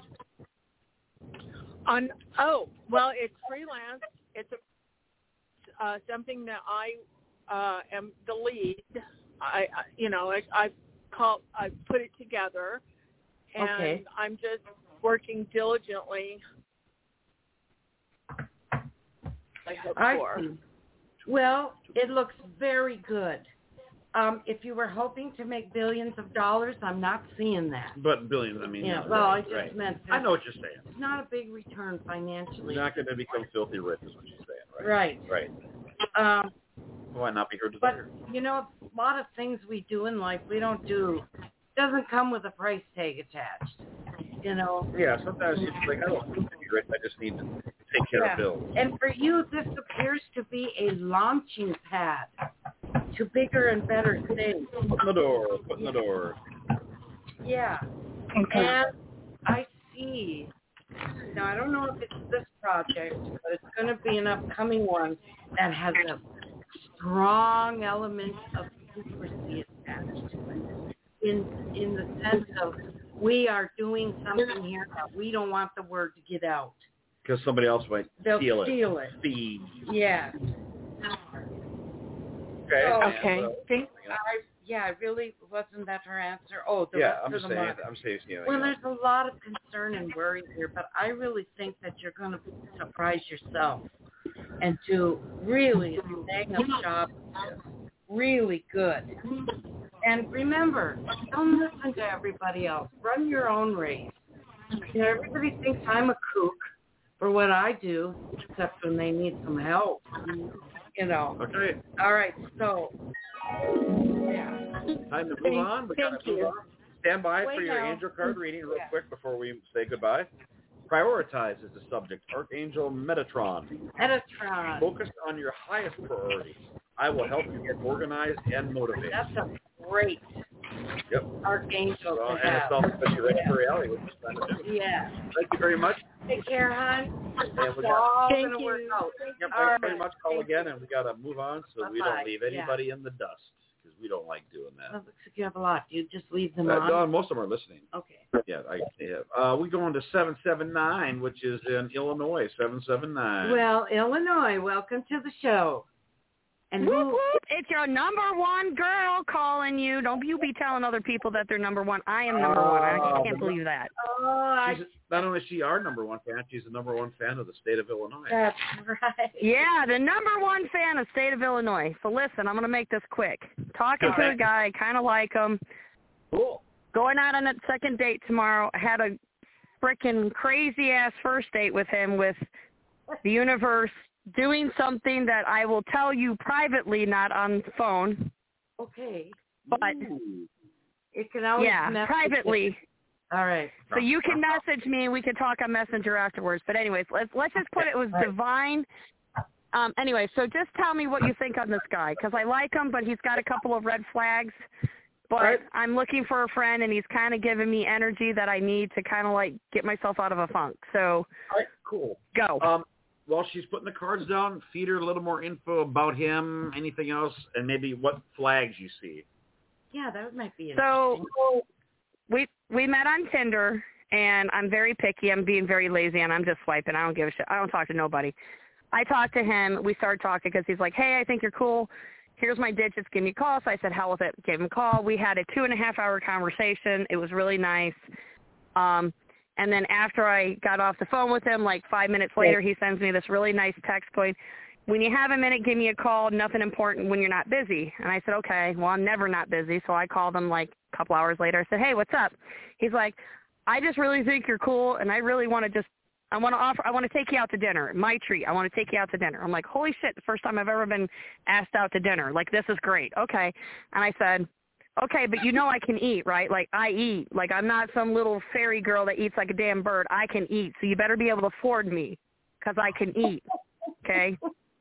On oh well, it's freelance. It's a, uh, something that I uh, am the lead. I, I you know I I call I put it together, and Okay. I'm just working diligently. I hope I for. see. Well, it looks very good. Um, if you were hoping to make billions of dollars, I'm not seeing that. But billions, I mean. Yeah, yeah, well, I right, just right. meant I know what you're saying. it's not a big return financially. You're not going to become filthy rich, is what you're saying, right? Right. Right. Um, Why not be her but, desire? you know, a lot of things we do in life, we don't do, doesn't come with a price tag attached, you know. Yeah, sometimes it's like, I don't need to be rich. I just need to take care Yeah. of bills. And for you, this appears to be a launching pad to bigger and better things. Foot in the door, foot in the door. Yeah. And I see. Now, I don't know if it's this project, but it's going to be an upcoming one that has a strong element of secrecy attached to it. In in the sense of we are doing something here that we don't want the word to get out. Because somebody else might They'll steal it. steal it. Feed. Yeah. Okay. So- Okay. So, Thank- I, yeah, I really wasn't that her answer. Oh, the yeah, rest I'm of just the saying. month. I'm saying. You know, Well, you know. there's a lot of concern and worry here, but I really think that you're going to surprise yourself and do really a bang-up job with this. Really good. And remember, don't listen to everybody else. Run your own race. You know, everybody thinks I'm a kook for what I do, except when they need some help. You know. Okay. All right, so, yeah. Time to move Thank- on. We got thank to move you. on. Stand by Wait for your now. angel card reading real Yeah. quick before we say goodbye. Prioritize is the subject. Archangel Metatron. Metatron. Focus on your highest priorities. I will help you get organized and motivated. That's a great Yep. archangel So, to and it's have. also ready for reality, which is fun to do. Yeah. Thank you very much. Take care, hon. And we It's got, all Thank going to you. work out. yep, All thanks very right. much. Call Thank again, and we got to move on so we Bye-bye. don't leave anybody in the dust because we don't like doing that. Well, looks like you have a lot. Do you just leave them Uh, on? no, most of them are listening. Okay. Yeah, I yeah. Uh, we go on to seven seven nine, which is in Illinois. Seven seven nine. Well, Illinois, welcome to the show. And whoop, who, whoop, it's your number one girl calling you. Don't you be telling other people that they're number one. I am number one. I Oh, can't believe that. oh, She's, not only is she our number one fan, she's the number one fan of the state of Illinois. that's right. Yeah, the number one fan of state of Illinois. So listen, I'm going to make this quick. Talking to a guy, kind of like him. Cool. Going out on a second date tomorrow. I had a freaking crazy-ass first date with him with the universe doing something that I will tell you privately, not on the phone. Okay. But, Ooh. It can always yeah, message privately. you. All right. So you can message me and we can talk on Messenger afterwards. But anyways, let's let's just put it was divine. Um, anyway, so just tell me what you think on this guy, because I like him, but he's got a couple of red flags. But right. I'm looking for a friend, and he's kind of giving me energy that I need to kind of like get myself out of a funk. So, all right, cool. Go. Um, while she's putting the cards down, feed her a little more info about him, anything else, and maybe what flags you see. Yeah, that might be so. interesting. We we met on Tinder, and I'm very picky. I'm being very lazy, and I'm just swiping. I don't give a shit. I don't talk to nobody. I talked to him. We started talking because he's like, hey, I think you're cool. Here's my digits. Give me a call. So I said, hell with it. Gave him a call. We had a two and a half hour conversation. It was really nice. Um, and then after I got off the phone with him, like five minutes later, he sends me this really nice text going, when you have a minute, give me a call. Nothing important when you're not busy. And I said, okay, well, I'm never not busy. So I called him like a couple hours later. I said, hey, what's up? He's like, I just really think you're cool, and I really want to just, I want to offer, I want to take you out to dinner. My treat. I want to take you out to dinner. I'm like, holy shit, the first time I've ever been asked out to dinner. Like, this is great. Okay. And I said, okay, but you know I can eat, right? Like, I eat. Like, I'm not some little fairy girl that eats like a damn bird. I can eat, so you better be able to afford me because I can eat. Okay?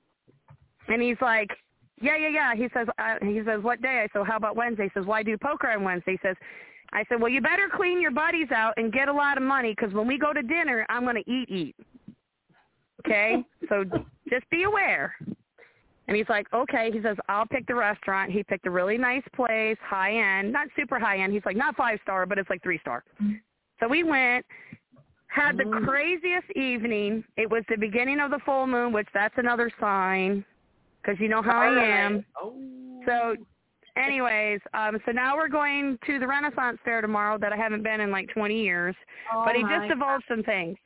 And he's like, yeah, yeah, yeah. He says, uh, he says, what day? I said, how about Wednesday? He says, why do poker on Wednesday? He says, I said, well, you better clean your buddies out and get a lot of money because when we go to dinner, I'm going to eat, eat. Okay? So just be aware. And he's like, okay. He says, I'll pick the restaurant. He picked a really nice place, high-end, not super high-end. He's like, not five-star, but it's like three-star. So we went, had the craziest evening. It was the beginning of the full moon, which that's another sign because you know how I am. So anyways, um, so now we're going to the Renaissance Fair tomorrow that I haven't been in like twenty years. Oh, but he just my. divulged some things.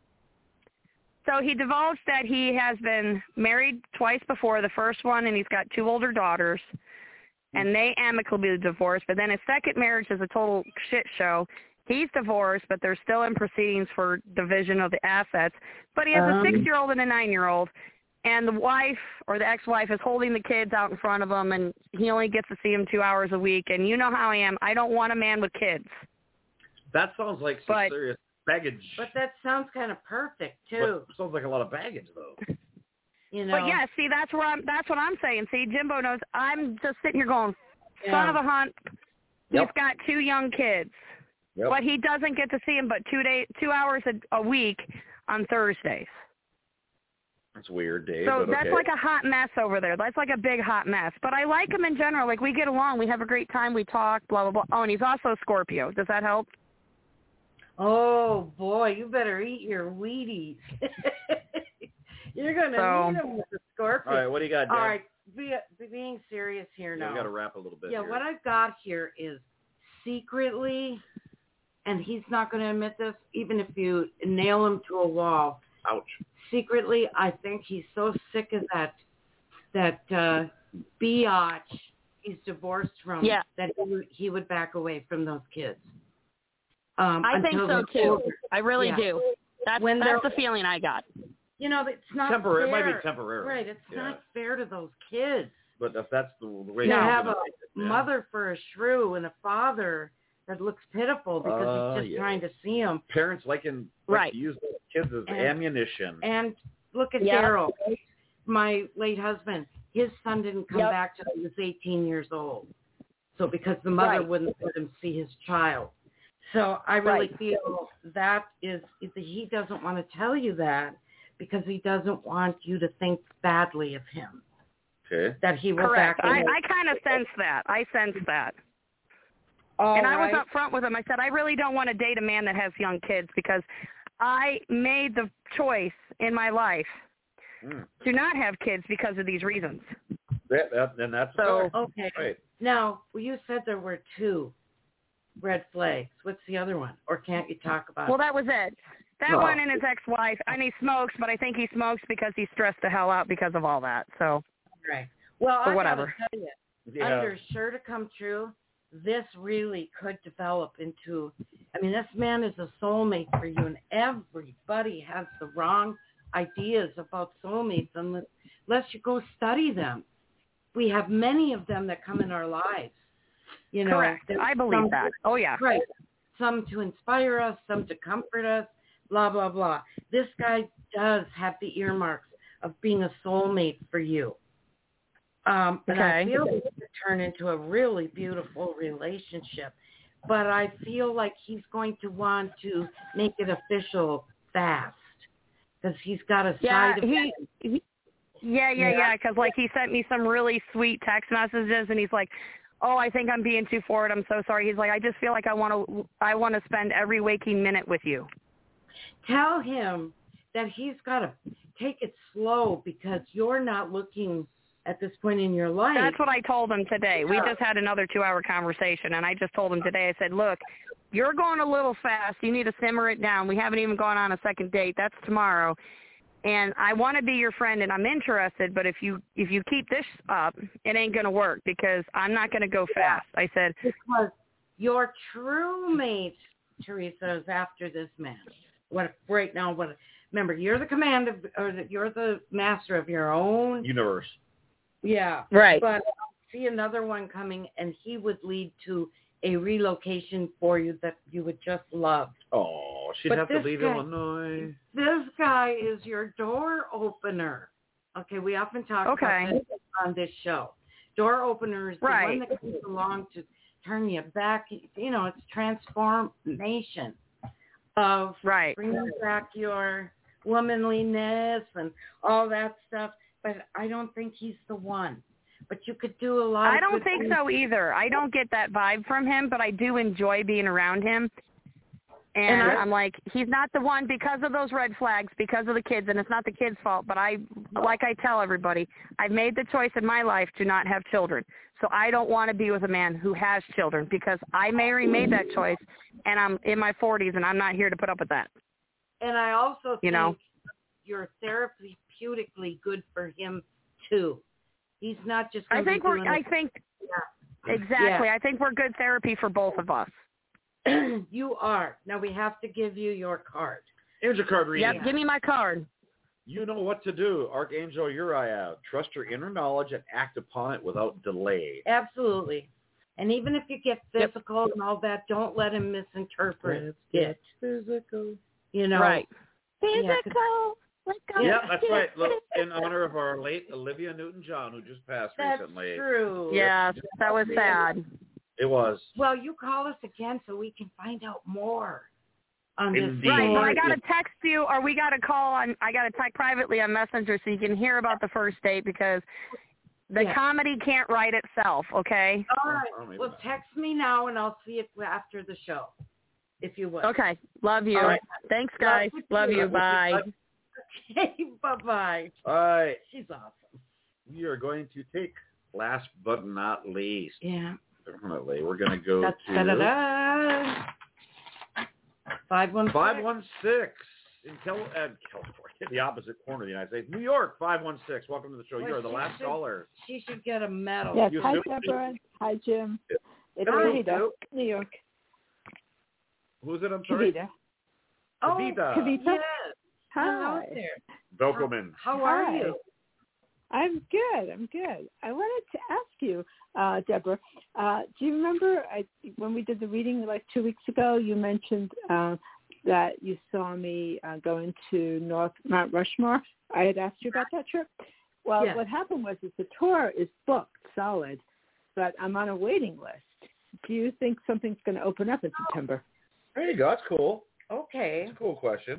So he divulged that he has been married twice before, the first one, and he's got two older daughters, and they amicably divorced. But then his second marriage is a total shit show. He's divorced, but they're still in proceedings for division of the assets. But he has Um. a six-year-old and a nine-year-old. And the wife or the ex-wife is holding the kids out in front of him, and he only gets to see them two hours a week. And you know how I am. I don't want a man with kids. That sounds like some But- serious baggage. But that sounds kind of perfect too. But sounds like a lot of baggage, though. You know. But yeah, see, that's where I'm. That's what I'm saying. See, Jimbo knows. I'm just sitting here going, son Yeah. of a hunt. Yep. He's got two young kids, Yep. but he doesn't get to see them but two days, two hours a, a week on Thursdays. That's weird, Dave. So but that's okay. like a hot mess over there. That's like a big hot mess. But I like him in general. Like, we get along. We have a great time. We talk, blah, blah, blah. Oh, and he's also a Scorpio. Does that help? Oh boy, you better eat your Wheaties. You're gonna So- need them with the Scorpio. All right, what do you got, Dave? All right, be, be being serious here Yeah, now. we got to wrap a little bit Yeah, here. what I've got here is secretly, and he's not going to admit this, even if you nail him to a wall. Ouch. Secretly, I think he's so sick of that that uh, biatch he's divorced from Yeah. that he would, he would back away from those kids. Um, I think until so, they're too. older. I really Yeah. do. That's, When that's they're- the feeling I got. You know, it's not Temporary. It fair. might be temporary. Right, it's Yeah. not fair to those kids. But if that's the, the way To you're have gonna a take it, yeah. mother for a shrew and a father that looks pitiful because Uh, he's just yeah. trying to see him. Parents liking like Right. to use those kids as And- ammunition. And look at Yep. Daryl, my late husband. His son didn't come Yep. back till he was eighteen years old. So because the mother Right. wouldn't let him see his child. So I really Right. feel that is, is that he doesn't want to tell you that because he doesn't want you to think badly of him. Okay. That he will Correct. back I, away. I kind of sense that. I sense that. All and I was right. up front with him. I said, I really don't want to date a man that has young kids because I made the choice in my life Mm. to not have kids because of these reasons. That, that, then that's So okay. Right. Now, well, you said there were two red flags. What's the other one? Or can't you talk about? Well, that was it. That No. one and his ex-wife. And he smokes, but I think he smokes because he's stressed the hell out because of all that. So, right. Well, but I whatever. gotta tell you, Yeah. under sure to come true, this really could develop into. I mean, this man is a soulmate for you, and everybody has the wrong ideas about soulmates unless you go study them. We have many of them that come in our lives. You know, Correct. I believe some, that. Oh, yeah. Right. Some to inspire us, some to comfort us, blah, blah, blah. This guy does have the earmarks of being a soulmate for you. Um, and Okay. I feel it could turn into a really beautiful relationship. But I feel like he's going to want to make it official fast because he's got a Yeah, side of he, he yeah, yeah, yeah, because like he sent me some really sweet text messages, and he's like, "Oh, I think I'm being too forward. I'm so sorry." He's like, "I just feel like I want to, I want to spend every waking minute with you." Tell him that he's got to take it slow because you're not looking at this point in your life. That's what I told him today. We just had another two-hour conversation, and I just told him today, I said, look, you're going a little fast. You need to simmer it down. We haven't even gone on a second date. That's tomorrow. And I want to be your friend, and I'm interested, but if you if you keep this up, it ain't going to work because I'm not going to go fast. I said. Because your true mate, Teresa, is after this man. What right now, what remember, you're the command of, or the, you're the master of your own universe. Yeah. Right. But I see another one coming, and he would lead to a relocation for you that you would just love. Oh, she'd But have to this leave guy- Illinois. This guy is your door opener. Okay, we often talk Okay. about this on this show. Door opener is the Right. one that comes along to turn you back. You know, it's transformation of right. bringing back your womanliness and all that stuff. But I don't think he's the one. But you could do a lot I of don't good think things. so either. I don't get that vibe from him, but I do enjoy being around him. And, And I- I'm like, he's not the one because of those red flags, because of the kids, and it's not the kids' fault. But I, like I tell everybody, I've made the choice in my life to not have children. So I don't want to be with a man who has children because I already made that choice, and I'm in my forties, and I'm not here to put up with that. And I also You think know? you're therapeutically good for him too. He's not just. I gonna think be we're. doing I it- think Yeah. exactly. Yeah. I think we're good therapy for both of us. You are. Now we have to give you your card. Here's your card reading. Yep. Give me my card. You know what to do, Archangel Uriah. Trust your inner knowledge and act upon it without delay. Absolutely. And even if you get physical and all that, don't let him misinterpret it. Physical. You know. Right. Yeah, 'cause- Physical. Let's go. Yeah, that's right. Look, in honor of our late Olivia Newton-John, who just passed That's recently. true. Yes, that was sad. It was. Well, you call us again so we can find out more on this. Indeed. Right, but I story. gotta text you, or we gotta call on. I gotta text privately on Messenger so you can hear about the first date because the Yeah. comedy can't write itself. Okay. All right. Well, text me now, and I'll see it after the show, if you would. Okay. Love you. All right. Thanks, guys. Love you Love too. you. Bye. Okay. Bye bye. All right. She's awesome. We are going to take, last but not least, Yeah. definitely, we're going to go Da, to da, da, da. Five one five one six in Cal- uh, California, the opposite corner of the United States. New York, five one six. Welcome to the show. Well, You are the she last should- caller. She should get a medal. Yes. You Hi, do- Deborah. Hi, Jim. It's Hi, Kavita, Sue. New York. Who's it? I'm sorry. Kavita. Oh, Kavita. Kavita. yes. Hi. Hello there. Welcome. How are Hi. you? I'm good. I'm good. I wanted to ask you, uh, Deborah, uh, do you remember I, when we did the reading like two weeks ago, you mentioned uh, that you saw me uh, going to North Mount Rushmore? I had asked you about that trip. Well, Yes. what happened was that the tour is booked solid, but I'm on a waiting list. Do you think something's going to open up in September? There you go. That's cool. Okay. That's a cool question.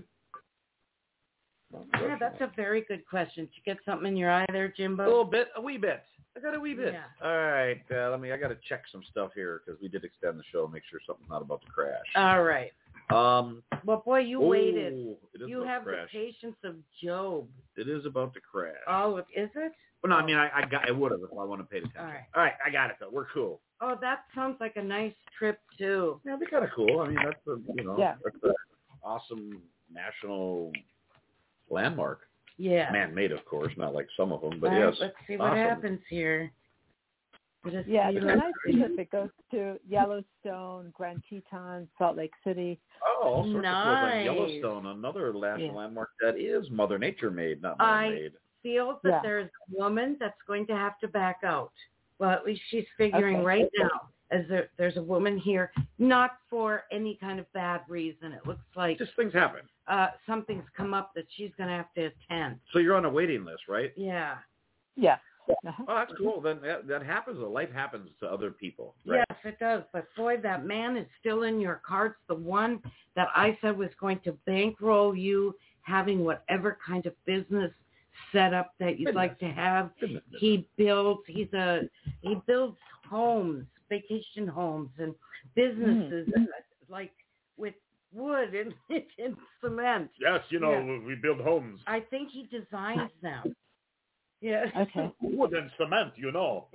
Yeah, that's a very good question. Did you get something in your eye there, Jimbo? A little bit, a wee bit. I got a wee bit. Yeah. All right. Uh, let me. I got to check some stuff here because we did extend the show. Make sure something's not about to crash. All right. Um. Well, boy, you oh, waited. It is You about have to the crash. patience of Job. It is about to crash. Oh, is it? What Well, no, I mean, I, I got, I would have if I would have paid attention. All right. All right, I got it though. We're cool. Oh, that sounds like a nice trip too. Yeah, they're kind of cool. I mean, that's a, you know, Yeah. that's an awesome national landmark. Yeah. Man-made, of course, not like some of them, but All right, yes. let's see what awesome. happens here. Just Yeah, see the what- nice trip. It goes to Yellowstone, Grand Teton, Salt Lake City. Oh, all sorts Nice. of cool. Like Yellowstone, another national Yeah. landmark that is Mother Nature made, not I man-made. feel that Yeah. there's a woman that's going to have to back out. Well, at least she's figuring Okay. right now, as there, there's a woman here, not for any kind of bad reason. It looks like Just things happen. uh, something's come up that she's going to have to attend. So you're on a waiting list, right? Yeah. Yeah. Uh-huh. Oh, that's cool. Then that, that happens. Life happens to other people, right? Yes, it does. But boy, that man is still in your cards. The one that I said was going to bankroll you having whatever kind of business set up that you'd Business. like to have. Business. He builds. He's a. He builds homes, vacation homes, and businesses Hmm. like with wood and, and cement. Yes, you know, Yeah. we build homes. I think he designs them. Yeah. Okay. Wood and cement, you know.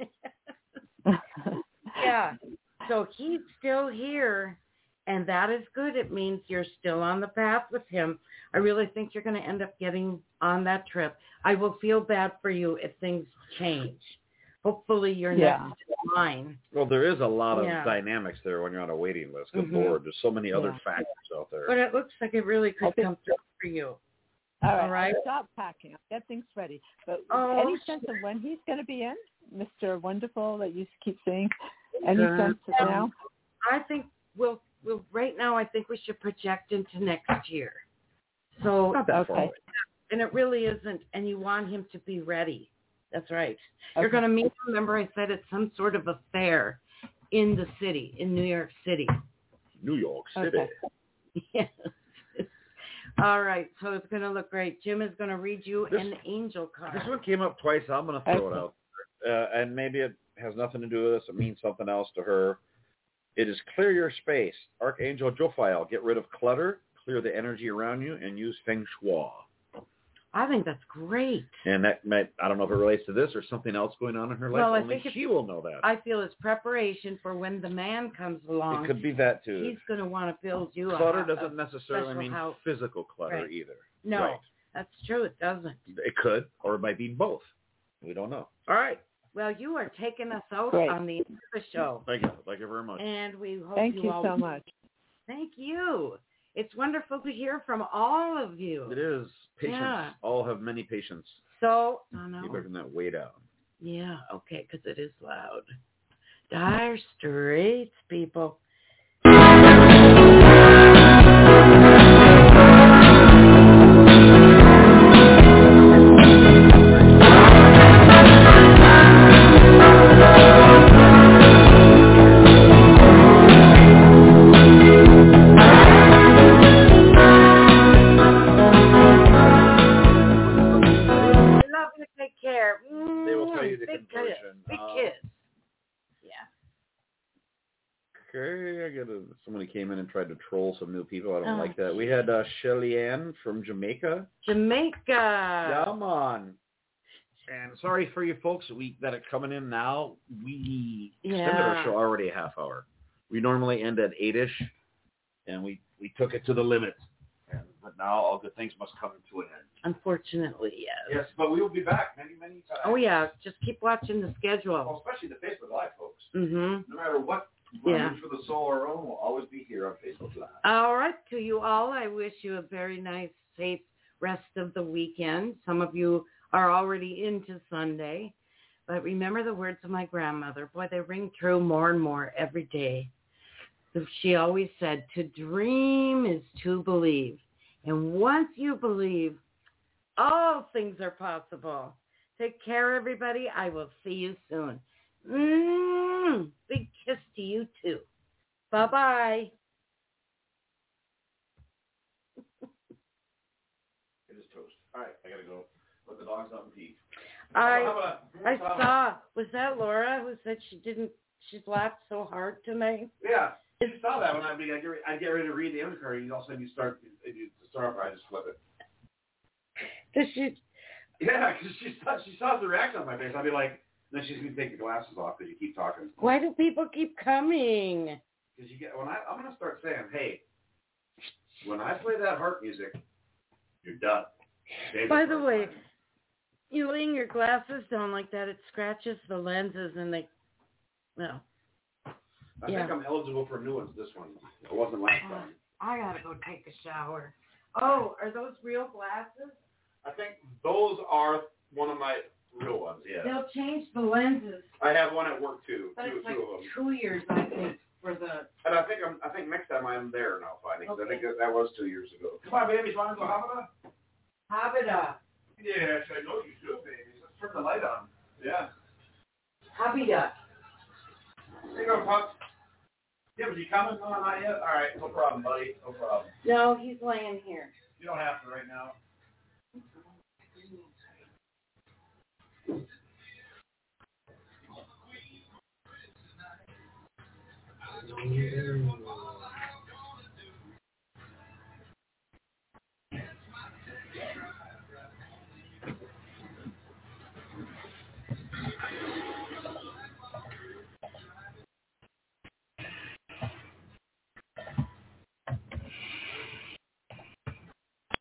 Yeah. So he's still here, and that is good. It means you're still on the path with him. I really think you're going to end up getting on that trip. I will feel bad for you if things change. Hopefully you're Yeah. next in line. Well, there is a lot of Yeah. dynamics there when you're on a waiting list. Good Mhm. Lord, there's so many other Yeah. factors out there. But it looks like it really could Okay. come through for you. All right. All right. I'll stop packing. I'll get things ready. But Oh, any sense of when he's going to be in, Mister Wonderful, that you keep saying? Any Uh, sense of now? I think we'll, we'll, right now, I think we should project into next year. So, Not that far Okay. away. and it really isn't, and you want him to be ready. That's right. You're Okay. going to meet, remember I said it's some sort of a fair in the city, in New York City. New York City. Okay. Yes. All right, so it's going to look great. Jim is going to read you This- an angel card. This one came up twice. I'm going to throw it Okay. out. Uh, and maybe it has nothing to do with this. It means something else to her. It is clear your space. Archangel Jophiel, get rid of clutter, clear the energy around you, and use Feng Shui. I think that's great. And that might, I don't know if it relates to this or something else going on in her life. Well, I Only think she it's- will know that. I feel it's preparation for when the man comes along. It could be that too. He's going to want to build you a Clutter house- doesn't a necessarily special mean house. physical clutter Right. either. No, Right. that's true. It doesn't. It could, or it might be both. We don't know. All right. Well, you are taking us out Great. on the end of the show. Thank you. Thank you very much. And we hope Thank you you all... so much. Thank you. It's wonderful to hear from all of you. It is. Patience. Yeah. All have many patience. So, oh no. Keep everything that way down. Yeah, okay, because it is loud. Dire Straits, people. I love you. Take care. They will tell you the Big conversion. kiss. Big Uh, kiss. Yeah. Okay, I got a, somebody came in and tried to troll some new people. I don't Oh, like that. We had uh, Shelly Ann from Jamaica. Jamaica. Come on. And sorry for you folks we that are coming in now. We extended Yeah. our show already a half hour. We normally end at eight-ish, and we, we took it to the limit. And, but now all good things must come to an end. Unfortunately, yes. Yes, but we will be back many, many times. Oh, yeah. Just keep watching the Oh, schedule. especially the Facebook Live, folks. Mm-hmm. No matter what Yeah. runs for the soul or own, we'll always be here on Facebook Live. All right. To you all, I wish you a very nice, safe rest of the weekend. Some of you are already into Sunday. But remember the words of my grandmother. Boy, they ring true more and more every day. She always said, to dream is to believe. And once you believe, all things are possible. Take care, everybody. I will see you soon. Mm, big kiss to you, too. Bye-bye. It is toast. All right, I gotta go. Let the dogs out and pee. I How about- I how about- saw, was that Laura who said she didn't, she laughed so hard tonight? Yeah, you saw that when I, I, get, ready, I get ready to read the end card, and all of a sudden you start, you start off, I just flip it. Does she, Yeah, because she saw, she saw the reaction on my face. I'd be like, then she's going to take the glasses off because you keep talking. Why do people keep coming? Because you get, when I, I'm going to start saying, hey, when I play that harp music, you're done. David By the way, time. you laying your glasses down like that, it scratches the lenses and they, no. I yeah. think I'm eligible for new ones this one. It wasn't last time. I got to go take a shower. Oh, are those real glasses? I think those are one of my real ones, yeah. They'll change the lenses. I have one at work too. But two, it's like two of them. two years, I think, for the... And I think I'm, I think next time I'm there now, finally, because Okay. I think that, that was two years ago. Come on, babies, want to go Habita? Habita. Yes, I know you do, babies. Let's turn the light on. Yeah. Habita. There you go, Pup. Yeah, was he coming? No, not yet? All right, no problem, buddy. No problem. No, he's laying here. You don't have to right now.